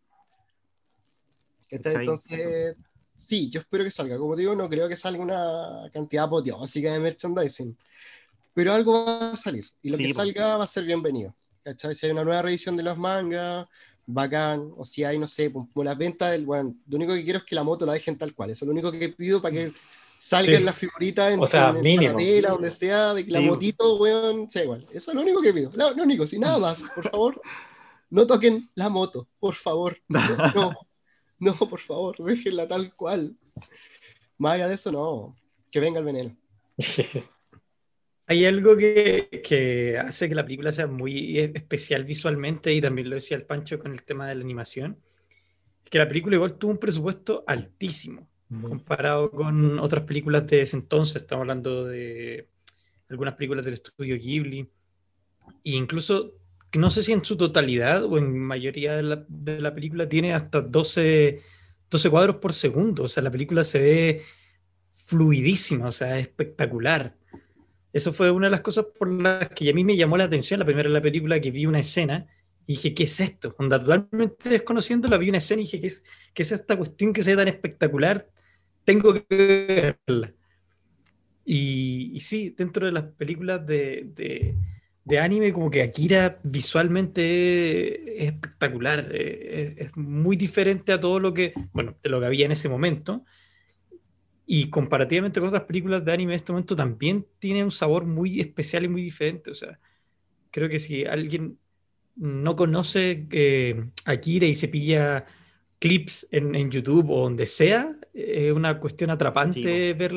¿Cachai? ¿Cachai? Entonces, sí, yo espero que salga. Como te digo, no creo que salga una cantidad apoteósica de merchandising, pero algo va a salir. Y lo Sí, que po. salga va a ser bienvenido. ¿Cachai? Si hay una nueva reedición de los mangas, bacán. O si hay, no sé, como las ventas del. Bueno, lo único que quiero es que la moto la dejen tal cual. Eso es lo único que pido para que salgan Sí. las figuritas en, O sea, en, en mínimo. Paratela, donde sea, de que la Sí, po. motito, weón, sea igual. Eso es lo único que pido. Lo, lo único, sin nada más, por favor. No toquen la moto, por favor. No, no. No, por favor, déjenla tal cual. Más allá de eso, no. Que venga el veneno. Hay algo que, que hace que la película sea muy especial visualmente, y también lo decía el Pancho con el tema de la animación, es que la película igual tuvo un presupuesto altísimo comparado con otras películas de ese entonces. Estamos hablando de algunas películas del estudio Ghibli, e incluso, no sé si en su totalidad o en mayoría de la, de la película tiene hasta doce, doce cuadros por segundo. O sea, la película se ve fluidísima, o sea, es espectacular. Eso fue una de las cosas por las que a mí me llamó la atención. La primera en la película que vi una escena y dije, ¿qué es esto? Onda, totalmente desconociéndola, vi una escena y dije, ¿qué es, qué es esta cuestión que se ve tan espectacular? Tengo que verla. Y, y sí, dentro de las películas de, de, de anime, como que Akira visualmente es espectacular. eh, Es, es muy diferente a todo lo que, bueno, de lo que había en ese momento. Y comparativamente con otras películas de anime de este momento también tiene un sabor muy especial y muy diferente. O sea, creo que si alguien no conoce eh, Akira y se pilla clips en, en YouTube o donde sea, es una cuestión Sí, atrapante ver,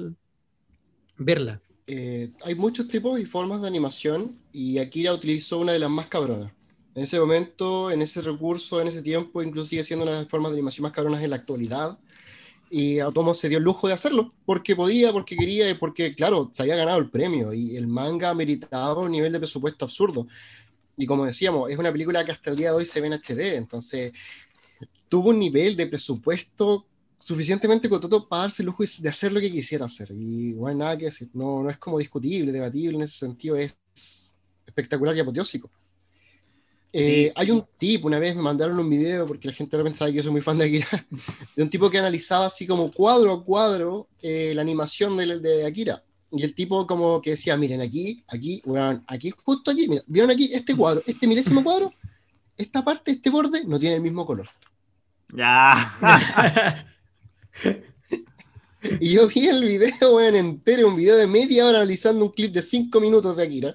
verla. Eh, hay muchos tipos y formas de animación y Akira utilizó una de las más cabronas. En ese momento, en ese recurso, en ese tiempo, incluso sigue siendo una de las formas de animación más cabronas en la actualidad. Y Otomo se dio el lujo de hacerlo, porque podía, porque quería y porque, claro, se había ganado el premio y el manga meritaba un nivel de presupuesto absurdo. Y como decíamos, es una película que hasta el día de hoy se ve en H D, entonces tuvo un nivel de presupuesto suficientemente cototo para darse el lujo de hacer lo que quisiera hacer. Y no hay nada que decir, no, no es como discutible, debatible en ese sentido, es espectacular y apoteósico. Eh, Sí. hay un tipo, una vez me mandaron un video, porque la gente ahora pensaba que yo soy muy fan de Akira, de un tipo que analizaba así como cuadro a cuadro eh, la animación de, de Akira. Y el tipo como que decía, miren, aquí, aquí, bueno, aquí, justo aquí, mira, ¿vieron aquí este cuadro, este milésimo cuadro? Esta parte, este borde, no tiene el mismo color. Ya. Y yo vi el video, weón, entero, un video de media hora analizando un clip de cinco minutos de Akira.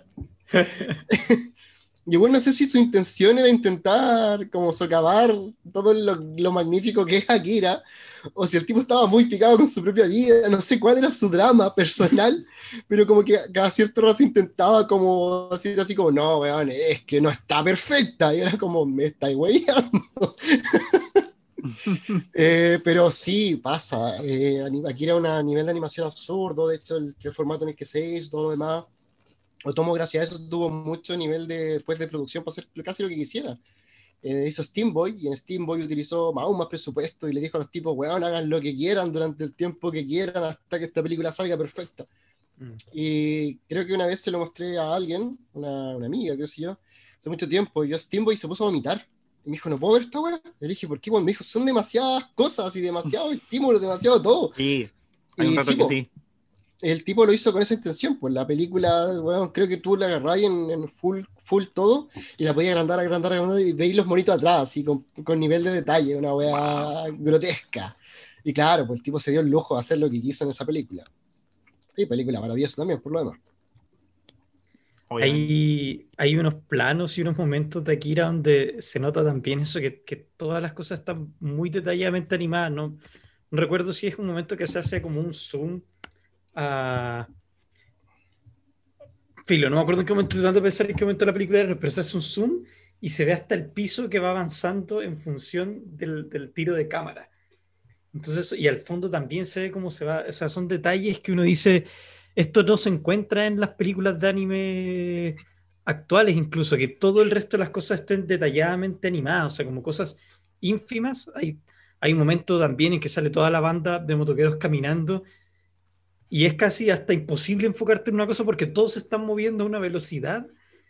Y bueno, no sé si su intención era intentar como socavar todo lo, lo magnífico que es Akira, o si el tipo estaba muy picado con su propia vida, no sé cuál era su drama personal, pero como que cada cierto rato intentaba como decir así como, no, weón, es que no está perfecta, y era como, me estáis weyando. eh, pero sí, pasa, eh, Akira es un nivel de animación absurdo, de hecho el, el formato en el que se hizo, todo lo demás. Otomo, gracias a eso, tuvo mucho nivel de, después de producción para hacer casi lo que quisiera. Eh, hizo Steam Boy, y en Steam Boy utilizó aún más presupuesto y le dijo a los tipos, weón, hagan lo que quieran durante el tiempo que quieran hasta que esta película salga perfecta. Mm. Y creo que una vez se lo mostré a alguien, una, una amiga, qué sé yo, hace mucho tiempo, y yo Steam Boy se puso a vomitar. Y me dijo, ¿no puedo ver esta weá? Le dije, ¿por qué? Bueno, me dijo, son demasiadas cosas y demasiado estímulos, demasiado todo. Sí, hay y un rato sí, que po, sí. el tipo lo hizo con esa intención, pues la película, bueno, creo que tú la agarrás en, en full, full todo y la podías agrandar, agrandar, agrandar y veis los monitos atrás, así con, con nivel de detalle, una wea grotesca. Y claro, pues el tipo se dio el lujo de hacer lo que quiso en esa película. Y película maravillosa también, por lo demás. Hay, hay unos planos y unos momentos de Akira donde se nota también eso, que, que todas las cosas están muy detalladamente animadas, ¿no? No recuerdo si es un momento que se hace como un zoom a... Filo, no me acuerdo en qué momento, estoy tratando de pensar en qué momento de la película era, pero se hace un zoom y se ve hasta el piso que va avanzando en función del, del tiro de cámara. Entonces, y al fondo también se ve cómo se va, o sea, son detalles que uno dice, esto no se encuentra en las películas de anime actuales, incluso, que todo el resto de las cosas estén detalladamente animadas, o sea, como cosas ínfimas. Hay, hay un momento también en que sale toda la banda de motoqueros caminando y es casi hasta imposible enfocarte en una cosa porque todos se están moviendo a una velocidad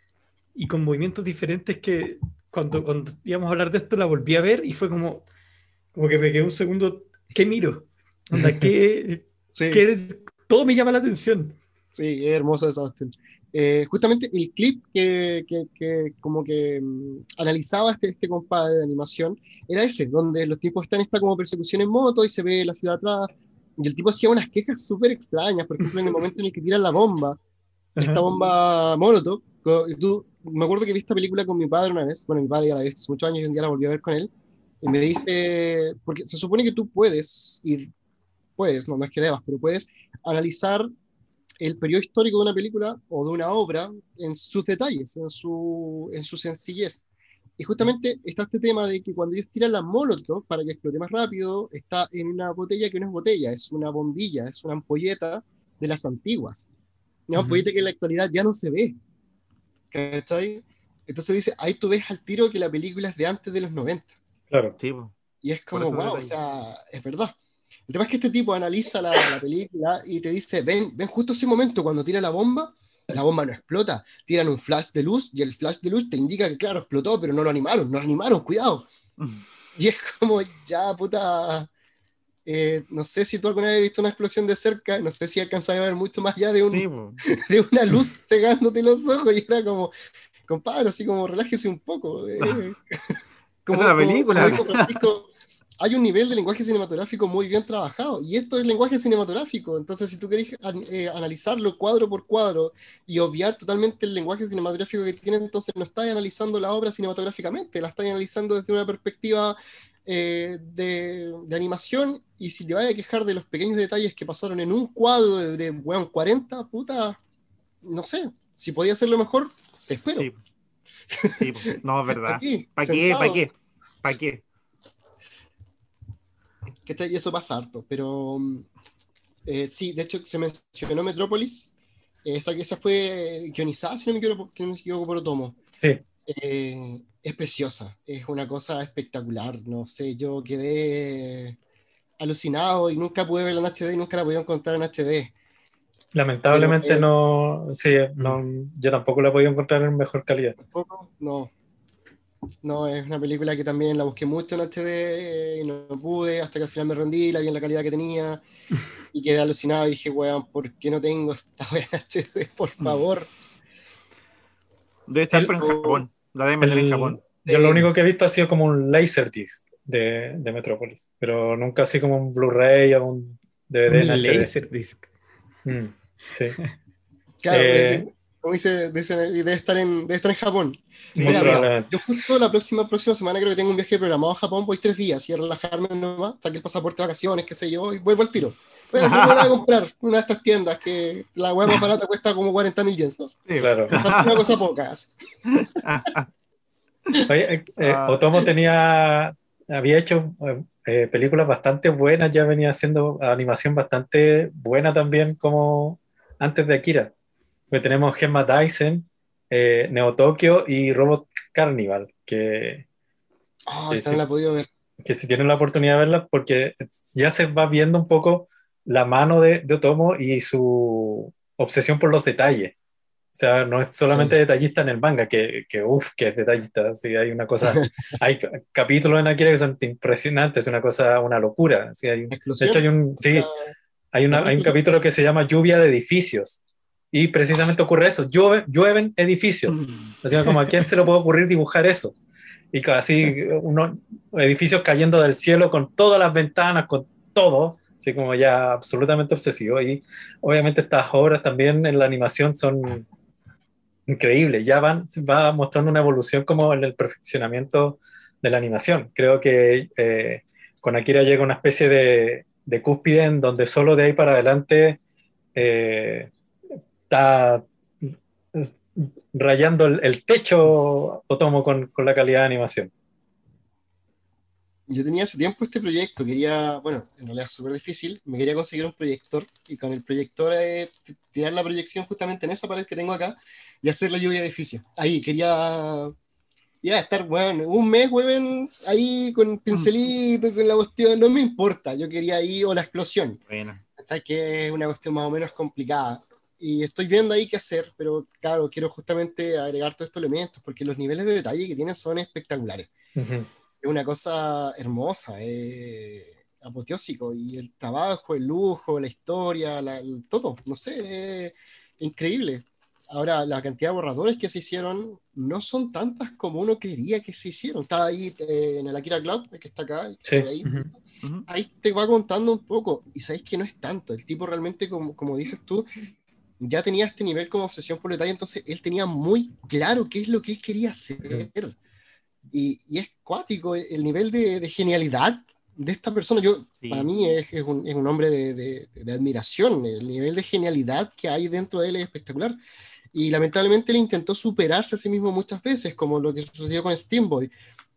y con movimientos diferentes que cuando, cuando íbamos a hablar de esto la volví a ver y fue como, como que me quedé un segundo, ¿qué miro? Onda, ¿qué, Sí. qué, todo me llama la atención. Sí, es hermoso esa cuestión. Eh, justamente el clip que, que, que como que um, analizaba este, este compadre de animación era ese, donde los tipos están en esta como persecución en moto y se ve la ciudad atrás, y el tipo hacía unas quejas súper extrañas, por ejemplo, en el momento en el que tiran la bomba, esta Ajá. bomba Molotov, co- tú, me acuerdo que vi esta película con mi padre una vez, bueno, mi padre ya la había visto hace muchos años y un día la volví a ver con él, y me dice, porque se supone que tú puedes, y puedes, no, no es que debas, pero puedes analizar el periodo histórico de una película o de una obra en sus detalles, en su, en su sencillez. Y justamente está este tema de que cuando ellos tiran la molotov para que explote más rápido, está en una botella que no es botella, es una bombilla, es una ampolleta de las antiguas. Una Ujú. ampolleta que en la actualidad ya no se ve. ¿Cachai? Entonces dice, ahí tú ves al tiro que la película es de antes de los noventa. Claro. Sí, po. Y es Por como, eso wow, o detalle. sea, es verdad. El tema es que este tipo analiza la, la película y te dice, ven, ven justo ese momento cuando tira la bomba, la bomba no explota, tiran un flash de luz y el flash de luz te indica que claro, explotó, pero no lo animaron, no lo animaron, cuidado. Y es como, ya, puta, eh, no sé si tú alguna vez has visto una explosión de cerca, no sé si alcanzas a ver mucho más allá de, un, Sí, po. de una luz cegándote los ojos y era como, compadre, así como relájese un poco. Eh. Es Como, una como, como película. dijo Francisco, hay un nivel de lenguaje cinematográfico muy bien trabajado, y esto es lenguaje cinematográfico, entonces si tú querés an- eh, analizarlo cuadro por cuadro y obviar totalmente el lenguaje cinematográfico que tiene, entonces no estás analizando la obra cinematográficamente, la estás analizando desde una perspectiva eh, de, de animación, y si te vas a quejar de los pequeños detalles que pasaron en un cuadro de, de bueno, cuarenta, puta, no sé, si podía hacerlo mejor, te espero, Sí, sí, po. No, es verdad. aquí, ¿Para qué? ¿Para sentado. qué? ¿Para qué? ¿Cachai? Y eso pasa harto, pero mm, eh, sí, de hecho se mencionó Metrópolis, eh, esa, esa fue guionizada, si no me equivoco, que no me equivoco, por Otomo. Sí. Eh, es preciosa, es una cosa espectacular, no sé, yo quedé alucinado y nunca pude verla en H D y nunca la pude encontrar en H D, pero Lamentablemente eh, no, sí, no, Mm. yo tampoco la he podido encontrar en mejor calidad. tampoco, no, no, es una película que también la busqué mucho en H D y no pude, hasta que al final me rendí, la vi en la calidad que tenía y quedé alucinado y dije, weón, ¿por qué no tengo esta weá en H D? Por favor. Debe Sí, estar, pero en Japón. La deben vender en el, Japón. yo lo Sí. único que he visto ha sido como un Laserdisc de, de Metrópolis, pero nunca así como un Blu-ray o un D V D en Un H D. Laserdisc. Mm, sí. Claro, es Eh, decir, como dice, dice, debe estar en, debe estar en Japón. Sí, muy Mira, mira, probablemente. yo justo la próxima, próxima semana creo que tengo un viaje programado a Japón, voy tres días y a relajarme nomás, saqué el pasaporte de vacaciones, qué sé yo, y vuelvo al tiro. Voy a, voy a comprar una de estas tiendas que la hueá más barata cuesta como cuarenta mil yens, ¿no? sí. Claro. Una cosa poca. así. Oye, eh, eh, Ah, Otomo tenía, había hecho eh, eh, películas bastante buenas, ya venía haciendo animación bastante buena también como antes de Akira. Pues tenemos Gemma Dyson, eh, Neo Tokyo y Robot Carnival, que, Oh, que, esa no si, la he podido ver. que si tienen la oportunidad de verlas, porque ya se va viendo un poco la mano de, de Otomo y su obsesión por los detalles. O sea, no es solamente Sí, detallista en el manga, que, que uff, que es detallista. Sí, hay una cosa, hay ca- capítulos en Akira que son impresionantes, es una cosa, una locura. Sí, hay, de hecho, explosión. hay un, O sea, sí, hay, una, hay un capítulo que se llama Lluvia de Edificios, y precisamente ocurre eso, llueve, llueven edificios. Así como, ¿a quién se le puede ocurrir dibujar eso? Y así, unos edificios cayendo del cielo con todas las ventanas, con todo, así como ya absolutamente obsesivo. Y obviamente estas obras también en la animación son increíbles, ya van, va mostrando una evolución como en el perfeccionamiento de la animación. Creo que eh, con Akira llega una especie de, de cúspide en donde solo de ahí para adelante eh, está rayando el, el techo Otomo con, con la calidad de animación. Yo tenía hace tiempo este proyecto, quería, bueno, en realidad es súper difícil, me quería conseguir un proyector y con el proyector eh, tirar la proyección justamente en esa pared que tengo acá y hacer la lluvia de edificios. Ahí, quería ya estar, bueno, un mes, hueven, ahí con pincelito, con la cuestión, no me importa, yo quería ahí, o la explosión. Bueno. ¿Sabes? Que es una cuestión más o menos complicada. Y estoy viendo ahí qué hacer, pero claro, quiero justamente agregar todos estos elementos, porque los niveles de detalle que tienen son espectaculares. Uh-huh. Es una cosa hermosa, eh, apoteósico, y el trabajo, el lujo, la historia, la, el, todo, no sé, eh, increíble. Ahora, la cantidad de borradores que se hicieron no son tantas como uno creería que se hicieron. Está ahí eh, en el Akira Club, que está acá, sí. ahí, Uh-huh. Uh-huh. ahí te va contando un poco, y sabéis que no es tanto. El tipo realmente, como, como dices tú, ya tenía este nivel como obsesión por el detalle, entonces él tenía muy claro qué es lo que él quería hacer. Y, y es cuático el, el nivel de, de genialidad de esta persona. Yo, sí. Para mí es, es, un, es un hombre de, de, de admiración. El nivel de genialidad que hay dentro de él es espectacular. Y lamentablemente él intentó superarse a sí mismo muchas veces, como lo que sucedió con Steam Boy.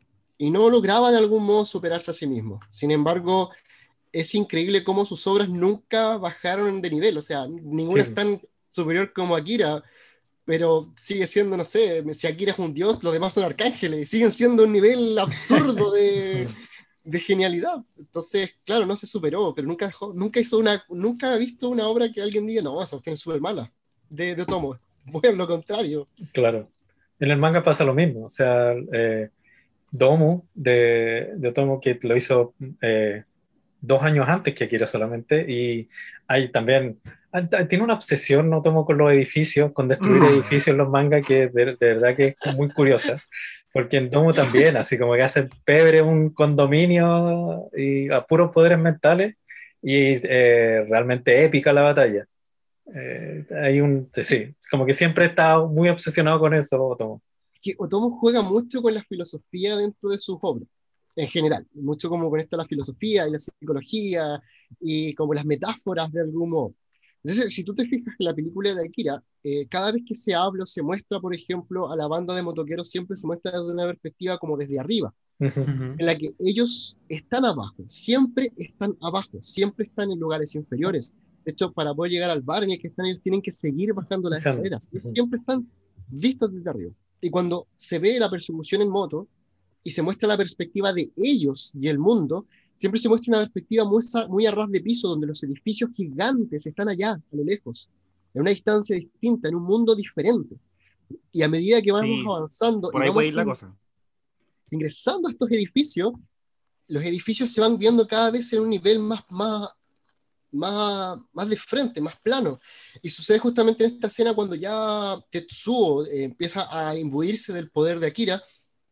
Y no lograba de algún modo superarse a sí mismo. Sin embargo, es increíble cómo sus obras nunca bajaron de nivel. O sea, ninguna sí. es tan superior como Akira, pero sigue siendo, no sé, si Akira es un dios, los demás son arcángeles, y siguen siendo un nivel absurdo de, de genialidad. Entonces, claro, no se superó, pero nunca dejó, nunca hizo una, nunca ha visto una obra que alguien diga, no, esa cuestión es súper mala, de, de Otomo. Bueno, lo contrario. Claro. En el manga pasa lo mismo, o sea, eh, Domu de, de Otomo, que lo hizo eh, dos años antes que Akira solamente, y hay también, tiene una obsesión Otomo con los edificios, con destruir mm. edificios en los mangas, que de, de verdad que es muy curiosa, porque en Domu también, así como que hacen pebre un condominio y a puros poderes mentales, y eh, realmente épica la batalla. Eh, hay un, sí, como que siempre he estado muy obsesionado con eso Otomo. Que Otomo juega mucho con la filosofía dentro de sus obras, en general, mucho como con esta la filosofía y la psicología y como las metáforas de algún modo. Entonces, si tú te fijas en la película de Akira, eh, cada vez que se habla o se muestra, por ejemplo, a la banda de motoqueros, siempre se muestra desde una perspectiva como desde arriba, uh-huh. en la que ellos están abajo, siempre están abajo, siempre están en lugares inferiores. De hecho, para poder llegar al bar en el que están, ellos tienen que seguir bajando las uh-huh. escaleras. Uh-huh. Siempre están vistos desde arriba. Y cuando se ve la persecución en moto y se muestra la perspectiva de ellos y el mundo, siempre se muestra una perspectiva muy, muy a ras de piso, donde los edificios gigantes están allá, a lo lejos, en una distancia distinta, en un mundo diferente. Y a medida que vamos sí, avanzando por y ahí vamos puede ir la cosa. ingresando a estos edificios, los edificios se van viendo cada vez en un nivel más, más, más, más de frente, más plano. Y sucede justamente en esta escena cuando ya Tetsuo eh, empieza a imbuirse del poder de Akira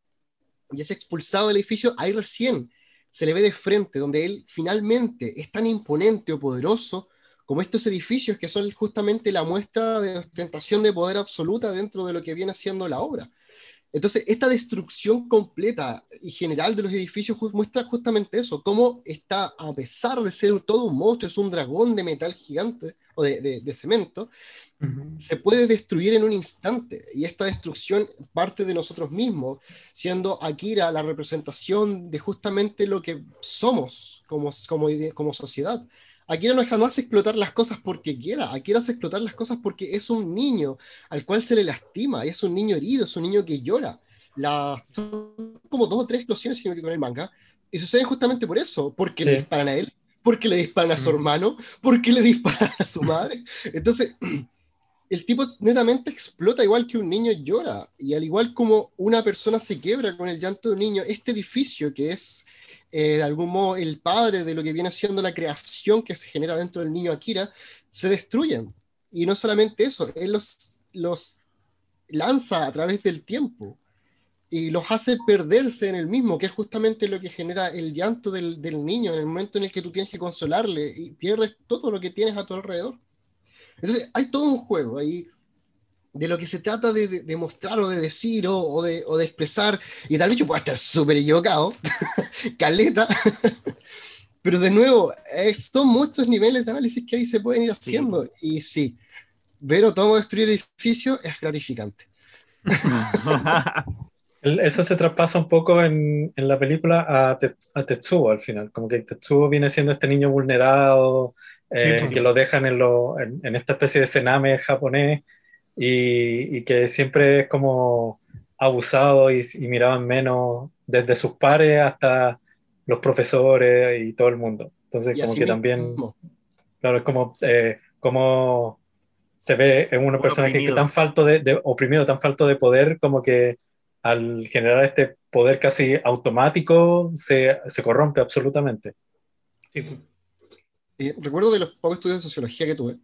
y es expulsado del edificio. Ahí recién se le ve de frente, donde él finalmente es tan imponente o poderoso como estos edificios que son justamente la muestra de ostentación de poder absoluta dentro de lo que viene siendo la obra. Entonces, esta destrucción completa y general de los edificios muestra justamente eso, cómo está, a pesar de ser todo un monstruo, es un dragón de metal gigante, o de, de, de cemento, uh-huh. se puede destruir en un instante, y esta destrucción parte de nosotros mismos, siendo Akira la representación de justamente lo que somos como, como, como sociedad. Akira no hace explotar las cosas porque quiera, Akira hace explotar las cosas porque es un niño al cual se le lastima, es un niño herido, es un niño que llora. La, son como dos o tres explosiones, si no me equivoco, en el manga, y sucede justamente por eso, porque sí. le disparan a él, porque le disparan a su hermano, porque le disparan a su madre. Entonces, el tipo netamente explota igual que un niño llora, y al igual como una persona se quiebra con el llanto de un niño, este edificio que es eh, de algún modo el padre de lo que viene siendo la creación que se genera dentro del niño Akira, se destruyen. Y no solamente eso, él los, los lanza a través del tiempo y los hace perderse en el mismo, que es justamente lo que genera el llanto del, del niño en el momento en el que tú tienes que consolarle y pierdes todo lo que tienes a tu alrededor. Entonces, hay todo un juego ahí de lo que se trata de, de, de mostrar o de decir o, o, de, o de expresar, y tal vez yo pueda estar súper equivocado, caleta, pero de nuevo, eh, son muchos niveles de análisis que ahí se pueden ir haciendo, sí. Y sí, ver Otomo destruir edificios es gratificante. Eso se traspasa un poco en, en la película a, Te, a Tetsuo al final, como que Tetsuo viene siendo este niño vulnerado, eh, sí, que lo dejan en, lo, en, en esta especie de cename japonés y, y que siempre es como abusado y, y miraban menos desde sus pares hasta los profesores y todo el mundo. Entonces, y como que mismo. También, claro, es como, eh, como se ve en una persona que, que tan falto de, de oprimido, tan falto de poder, como que al generar este poder casi automático, se, se corrompe absolutamente. Sí. Eh, recuerdo de los pocos estudios de sociología que tuve,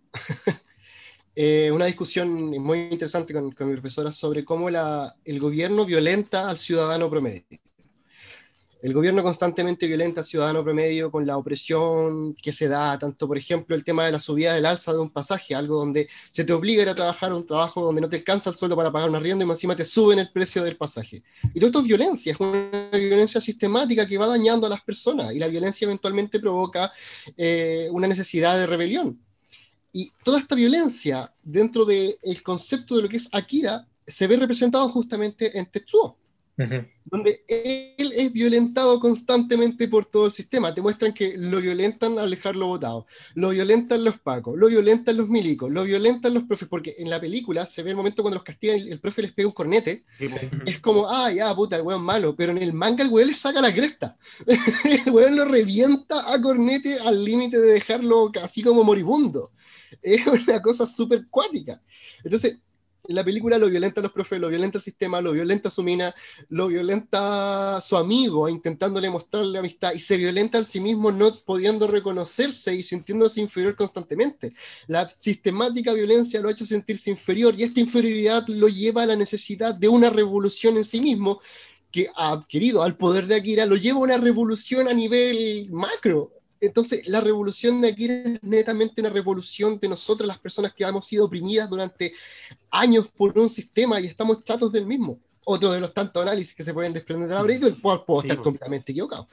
eh, una discusión muy interesante con, con mi profesora sobre cómo la, el gobierno violenta al ciudadano promedio. El gobierno constantemente violenta al ciudadano promedio con la opresión que se da, tanto por ejemplo el tema de la subida del alza de un pasaje, algo donde se te obliga a ir a trabajar a un trabajo donde no te alcanza el sueldo para pagar un arriendo y más encima te suben el precio del pasaje. Y todo esto es violencia, es una violencia sistemática que va dañando a las personas, y la violencia eventualmente provoca eh, una necesidad de rebelión. Y toda esta violencia dentro del concepto de lo que es Akira se ve representado justamente en Tetsuo. Uh-huh. Donde él es violentado constantemente por todo el sistema. Te muestran que lo violentan al dejarlo botado, lo violentan los pacos, lo violentan los milicos, lo violentan los profes, porque en la película se ve el momento cuando los castigan y el profe les pega un cornete, sí. Es como, ah, ya, puta, el weón malo, pero en el manga el weón le saca la cresta, el weón lo revienta a cornete al límite de dejarlo casi como moribundo. Es una cosa súper cuática. Entonces, en la película lo violenta a los profes, lo violenta el sistema, lo violenta a su mina, lo violenta a su amigo, intentándole mostrarle amistad, y se violenta a sí mismo no pudiendo reconocerse y sintiéndose inferior constantemente. La sistemática violencia lo ha hecho sentirse inferior, y esta inferioridad lo lleva a la necesidad de una revolución en sí mismo, que ha adquirido al poder de Akira, lo lleva a una revolución a nivel macro. Entonces, la revolución de Akira es netamente una revolución de nosotras, las personas que hemos sido oprimidas durante años por un sistema y estamos chatos del mismo. Otro de los tantos análisis que se pueden desprender de la película, el cual puedo sí, estar pues. completamente equivocado.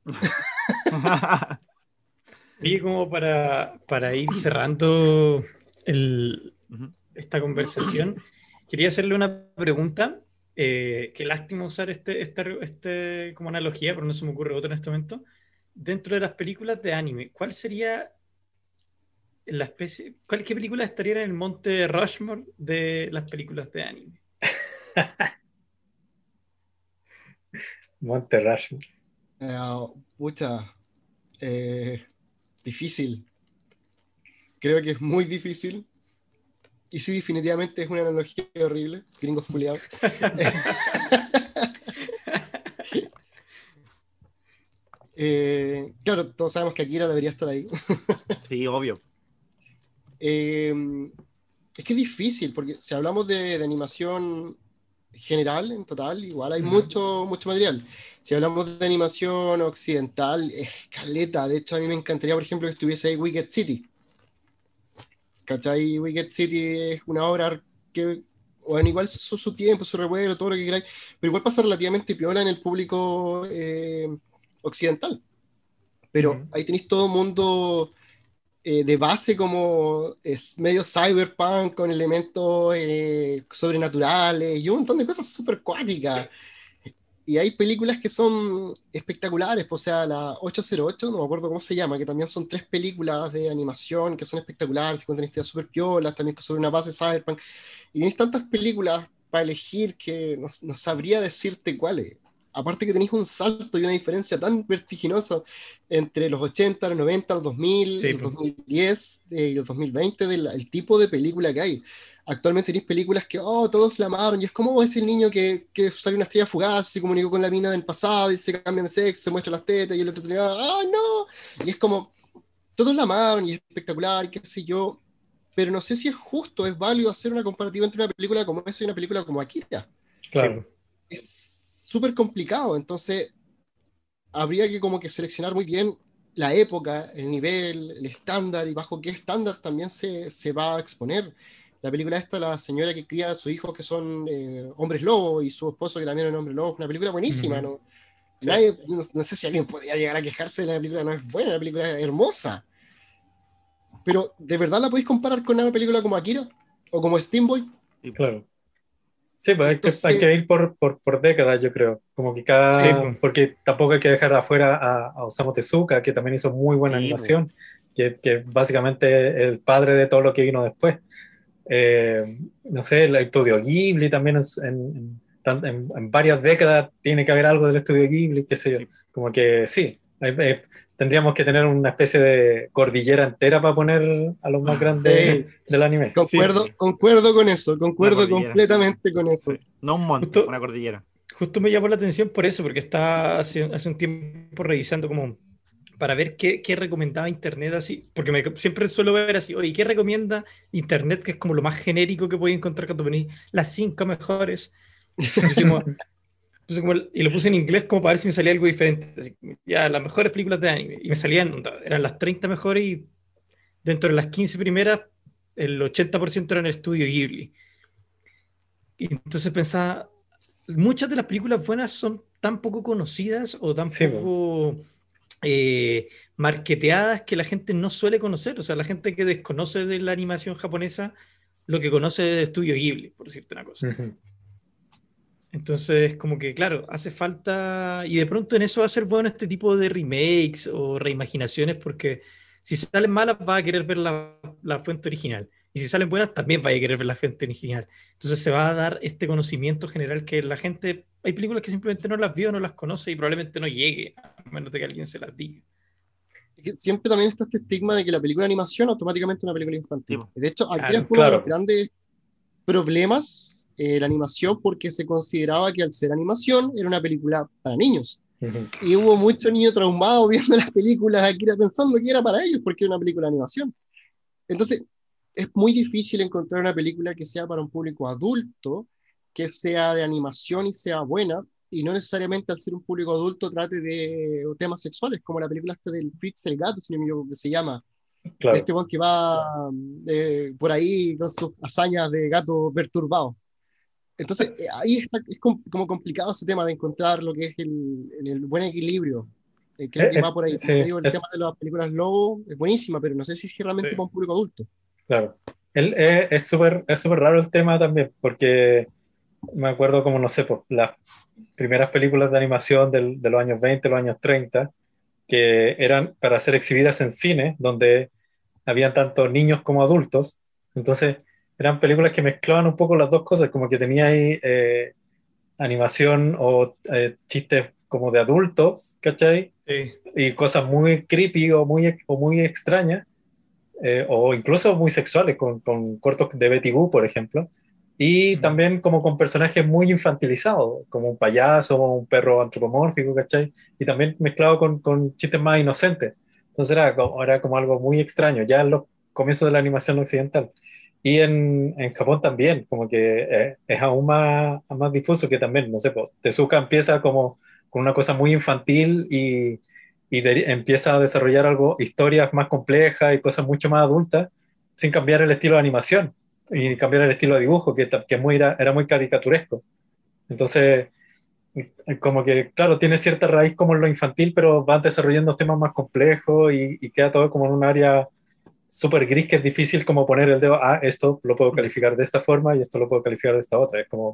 Y como para, para ir cerrando el, esta conversación, quería hacerle una pregunta. Eh, qué lástima usar este, este, este como analogía, pero no se me ocurre otra en este momento. Dentro de las películas de anime, ¿cuál sería la especie, cuál, qué película estaría en el monte Rushmore de las películas de anime? Monte Rushmore. Uh, pucha, eh, difícil. Creo que es muy difícil. Y sí, definitivamente es una analogía horrible. Gringos culiados. Eh, claro, todos sabemos que Akira debería estar ahí. Sí, obvio. Eh, es que es difícil, porque si hablamos de, de animación general, en total, igual hay uh-huh. mucho, mucho material. Si hablamos de animación occidental, es caleta. De hecho, a mí me encantaría, por ejemplo, que estuviese ahí Wicked City. ¿Cachai? Wicked City es una obra que, bueno, igual su, su tiempo, su revuelo, todo lo que queráis, pero igual pasa relativamente piola en el público eh, occidental, pero uh-huh. ahí tenéis todo mundo eh, de base como es medio cyberpunk con elementos eh, sobrenaturales y un montón de cosas súper cuáticas, y hay películas que son espectaculares, o sea, la ocho cero ocho, no me acuerdo cómo se llama, que también son tres películas de animación que son espectaculares, que cuentan historias súper piolas, también sobre una base cyberpunk, y tenéis tantas películas para elegir que no, no sabría decirte cuáles. aparte que tenéis un salto y una diferencia tan vertiginosa entre los ochenta, los noventa, los dos mil, Sí, los pues. dos mil diez eh, y los dos mil veinte, del el tipo de película que hay. Actualmente tenéis películas que, oh, todos la amaron, y es como ese niño que, que sale una estrella fugaz, se comunicó con la mina del pasado, y se cambian de sexo, se muestra las tetas, y el otro tenía, ¡ah, no! Y es como, todos la amaron, y es espectacular, y qué sé yo, pero no sé si es justo, es válido hacer una comparativa entre una película como esa y una película como Akira. Claro. Sí, Es súper complicado, entonces habría que como que seleccionar muy bien la época, el nivel, el estándar y bajo qué estándar también se, se va a exponer. La película esta, la señora que cría a sus hijos que son eh, hombres lobo y su esposo que también es un hombre lobo, es una película buenísima, Ujú. ¿no? Sí. Nadie, no, no sé si alguien podría llegar a quejarse de la película, no es buena, la película es hermosa. Pero, ¿de verdad la podéis comparar con una película como Akira? ¿O como Steamboy? Claro. Sí, pues hay que, hay Entonces, que ir por, por, por décadas, yo creo. Como que Sí, cada. pues. Porque tampoco hay que dejar afuera a, a Osamu Tezuka, que también hizo muy buena Sí, po. animación, que, que básicamente es el padre de todo lo que vino después. Eh, no sé, el estudio Ghibli también es en, en, en- en varias décadas tiene que haber algo del estudio Ghibli, qué sé yo. Sí. Como que sí, hay- eh, tendríamos que tener una especie de cordillera entera para poner a los más grandes eh, del anime. Sí, concuerdo, pues. concuerdo con eso, Una concuerdo cordillera. completamente con Sí. eso. No un monte, una Justo, cordillera. justo me llamó la atención por eso, porque estaba hace, hace un tiempo revisando como para ver qué, qué recomendaba Internet así, porque me, siempre suelo ver así, oye, ¿qué recomienda Internet? Que es como lo más genérico que podéis encontrar cuando ponéis las cinco mejores. Y, pusimos, puse como el- y lo puse en inglés como para ver si me salía algo diferente. Así, ya, las mejores películas de anime. Y me salían, eran las treinta mejores y dentro de las quince primeras, el ochenta por ciento eran el estudio Ghibli. Y entonces pensaba, muchas de las películas buenas son tan poco conocidas o tan Sí, pues, poco eh, marketeadas que la gente no suele conocer. O sea, la gente que desconoce de la animación japonesa, lo que conoce es Estudio Ghibli, por decirte una cosa. ujú, Entonces, como que, claro, hace falta, y de pronto en eso va a ser bueno este tipo de remakes o reimaginaciones, porque si salen malas, va a querer ver la, la fuente original. Y si salen buenas, también va a querer ver la fuente original. Entonces se va a dar este conocimiento general que la gente, hay películas que simplemente no las vio, no las conoce y probablemente no llegue, a menos de que alguien se las diga. Es que siempre también está este estigma de que la película de animación automáticamente es una película Sí, infantil. po. De hecho, Akira Claro, fue uno de los claro, grandes problemas, eh, la animación, porque se consideraba que al ser animación era una película para niños. ujú, Y hubo muchos niños traumados viendo las películas Akira pensando que era para ellos porque era una película de animación. Entonces, es muy difícil encontrar una película que sea para un público adulto, que sea de animación y sea buena, y no necesariamente al ser un público adulto trate de temas sexuales, como la película esta del Fritz el gato, si no me equivoco, que se llama, de claro. este one que va eh, por ahí con sus hazañas de gato perturbado. Entonces, eh, ahí está, es com- como complicado ese tema de encontrar lo que es el, el buen equilibrio. Eh, creo Eh, que va por ahí. eh, Como te sí, digo, el tema de es, las películas Lobo es buenísima, pero no sé si es sí. realmente para un público adulto. claro. El- eh, es súper es súper raro el tema también, porque me acuerdo como, no sé, pues, las primeras películas de animación del- de los años veinte, los años treinta, que eran para ser exhibidas en cine, donde habían tanto niños como adultos. Entonces, eran películas que mezclaban un poco las dos cosas, como que tenía ahí eh, animación o eh, chistes como de adultos, ¿cachai? Sí. Y cosas muy creepy o muy, o muy extrañas, eh, o incluso muy sexuales, con, con cortos de Betty Boo, por ejemplo. Y Mm. también como con personajes muy infantilizados, como un payaso o un perro antropomórfico, ¿cachai? Y también mezclado con, con chistes más inocentes. Entonces era como, era como algo muy extraño, ya en los comienzos de la animación occidental. Y en, en Japón también, como que eh, es aún más, más difuso que también, no sé, pues, Tezuka empieza como con una cosa muy infantil y, y de- empieza a desarrollar algo, historias más complejas y cosas mucho más adultas, sin cambiar el estilo de animación Sí, y po. cambiar el estilo de dibujo, que, ta- que muy, era, era muy caricaturesco. Entonces, eh, como que, claro, tiene cierta raíz como en lo infantil, pero van desarrollando temas más complejos y, y queda todo como en un área súper gris que es difícil como poner el dedo, ah, esto lo puedo calificar de esta forma y esto lo puedo calificar de esta otra. Es como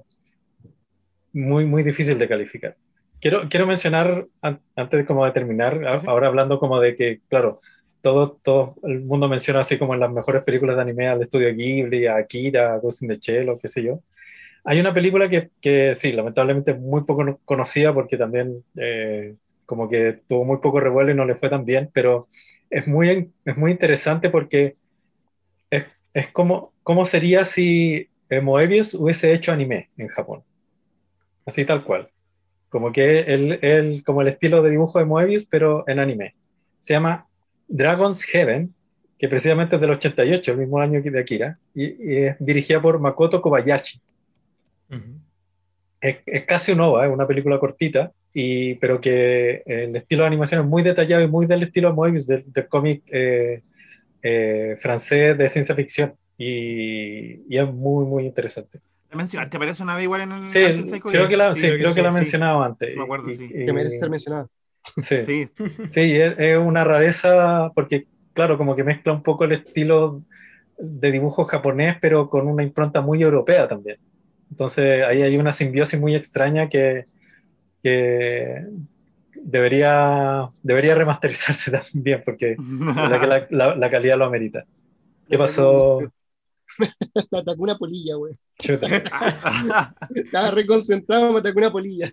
muy, muy difícil de calificar. Quiero, quiero mencionar, an- antes de como de terminar, Sí, a- sí. ahora hablando como de que, claro, todo, todo el mundo menciona así como en las mejores películas de anime al estudio Ghibli, a Akira, a Ghost in the Shell o qué sé yo. Hay una película que, que sí, lamentablemente es muy poco conocida porque también eh, como que tuvo muy poco revuelo y no le fue tan bien, pero es muy, es muy interesante porque es, es como, ¿cómo sería si eh, Moebius hubiese hecho anime en Japón? Así tal cual. Como que el, el, como el estilo de dibujo de Moebius, pero en anime. Se llama Dragon's Heaven, que precisamente es del ochenta y ocho, el mismo año que de Akira, y, y es dirigida por Makoto Kobayashi. Uh-huh. Es, es casi un ova, es una película cortita, y, pero que el estilo de animación es muy detallado y muy del estilo de Moebius, del, del cómic eh, eh, francés de ciencia ficción, y, y es muy, muy interesante. ¿Te aparece una vez igual en el, sí, en el creo que la, sí, sí, creo que, sí, la he sí. mencionado antes. Sí, me acuerdo, y, sí. Y, que merece ser mencionada. Sí, sí, sí es, es una rareza porque, claro, como que mezcla un poco el estilo de dibujo japonés, pero con una impronta muy europea también. Entonces ahí hay una simbiosis muy extraña que, que debería, debería remasterizarse también, porque la, la, la, la calidad lo amerita. ¿Qué pasó? Me atacó una polilla, güey. Chuta. Estaba reconcentrado, me atacó una polilla.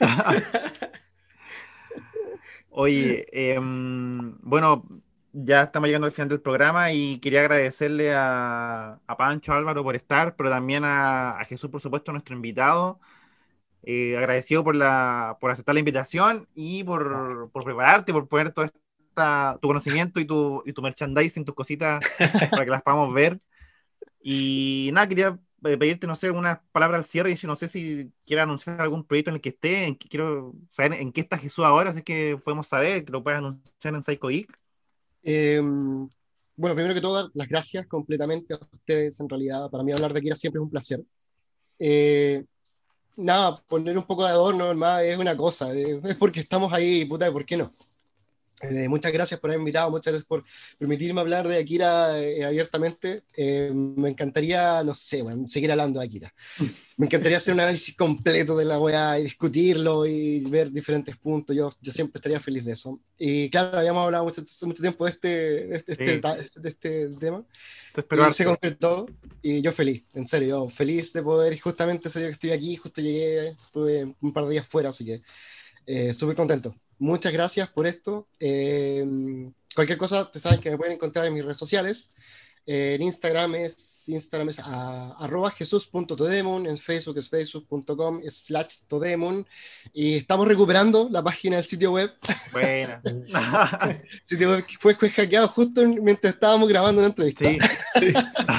Oye, eh, bueno, ya estamos llegando al final del programa y quería agradecerle a, a Pancho Álvaro por estar, pero también a, a Jesús, por supuesto, nuestro invitado. Eh, agradecido por, la, por aceptar la invitación y por, por prepararte, por poner todo esta, tu conocimiento y tu, y tu merchandising, tus cositas para que las podamos ver. Y nada, quería pedirte, no sé, unas palabras al cierre y si no sé si quiere anunciar algún proyecto en el que esté, en que quiero saber en qué está Jesús ahora, así que podemos saber, que lo puedas anunciar en Psycho Geek. Eh, bueno, primero que todo, dar las gracias completamente a ustedes, en realidad. Para mí hablar de Akira siempre es un placer. Eh, nada, poner un poco de adorno, más es una cosa, eh, es porque estamos ahí, puta, ¿por qué no? Eh, muchas gracias por haberme invitado, muchas gracias por permitirme hablar de Akira eh, abiertamente. Eh, me encantaría, no sé, bueno, seguir hablando de Akira. Me encantaría hacer un análisis completo de la weá y discutirlo y ver diferentes puntos. Yo, yo siempre estaría feliz de eso. Y claro, habíamos hablado mucho, mucho tiempo de este, de este, Sí. este, de este tema. Se Y se concretó y yo feliz, en serio, yo feliz de poder, y justamente ese día que estoy aquí, justo llegué, estuve un par de días fuera, así que eh, súper contento. Muchas gracias por esto. Eh, cualquier cosa, te saben que me pueden encontrar en mis redes sociales. Eh, en Instagram es, Instagram es a, arroba jesus.todemon, en Facebook es facebook.com slash todemon, y estamos recuperando la página del sitio web. Buena. El sitio web que fue, fue hackeado justo mientras estábamos grabando una entrevista. Sí. Sí.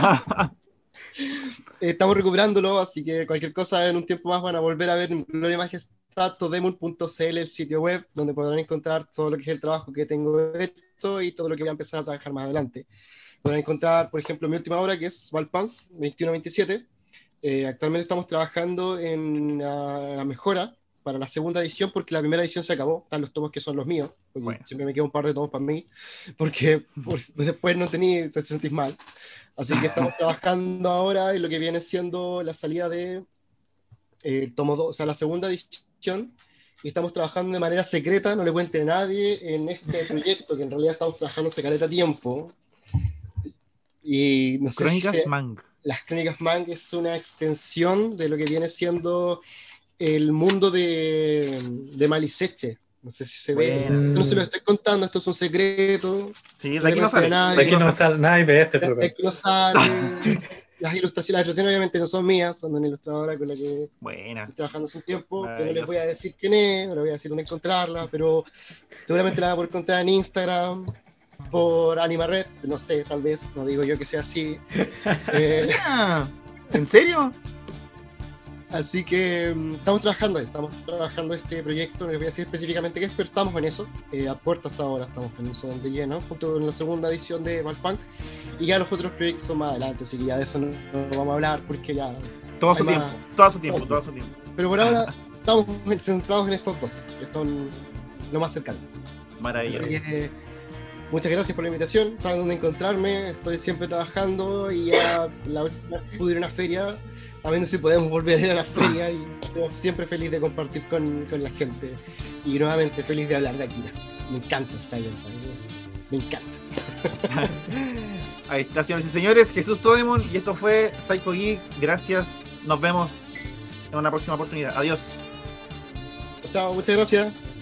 Estamos recuperándolo, así que cualquier cosa en un tiempo más van a volver a ver en Gloria Majestad todemon punto c l, el sitio web, donde podrán encontrar todo lo que es el trabajo que tengo hecho y todo lo que voy a empezar a trabajar más adelante. Podrán encontrar, por ejemplo, mi última obra, que es Valpunk veintiuno veintisiete. Eh, actualmente estamos trabajando en la, la mejora para la segunda edición, porque la primera edición se acabó. Están los tomos que son los míos, porque bueno, siempre me queda un par de tomos para mí, porque por, después no tenía, te sentís mal. Así que estamos trabajando ahora en lo que viene siendo la salida de eh, el tomo dos, o sea, la segunda edición, y estamos trabajando de manera secreta, no le cuente a nadie en este proyecto, que en realidad estamos trabajando hace caleta tiempo. Y no sé Crónicas si se, Mang. Las Crónicas Mang es una extensión de lo que viene siendo el mundo de, de Maliseche. No sé si se bueno. ve. No se lo estoy contando, esto es un secreto. Sí, de aquí no sale. De aquí no sale, nadie ve este programa. De aquí no sale. Las ilustraciones, las ilustraciones obviamente no son mías, son de una ilustradora con la que Buena. estoy trabajando hace un tiempo. Que no les voy a decir quién es, no les voy a decir dónde encontrarla, pero seguramente la van a poder encontrar en Instagram, por AnimaRed, no sé, tal vez, no digo yo que sea así. Eh, ¿En serio? Así que um, estamos trabajando, estamos trabajando este proyecto, no les voy a decir específicamente qué es, pero estamos en eso, eh, a puertas ahora, estamos en eso de lleno, junto con la segunda edición de Valpunk, y ya los otros proyectos son más adelante, así que ya de eso no, no vamos a hablar porque ya... Todo su más, tiempo, todo su tiempo, todo, todo su tiempo. Pero por ahora estamos centrados en estos dos, que son lo más cercano. Maravilloso. Así que, muchas gracias por la invitación, saben dónde encontrarme, estoy siempre trabajando y ya la última vez pude ir a una feria, también si podemos volver a ir a la feria y siempre feliz de compartir con, con la gente y nuevamente feliz de hablar de Akira. Me encanta Silent Hill, me encanta. Ahí está, señores y señores, Jesús Todemon y esto fue Psycho Geek, gracias, nos vemos en una próxima oportunidad. Adiós. Chao, muchas gracias.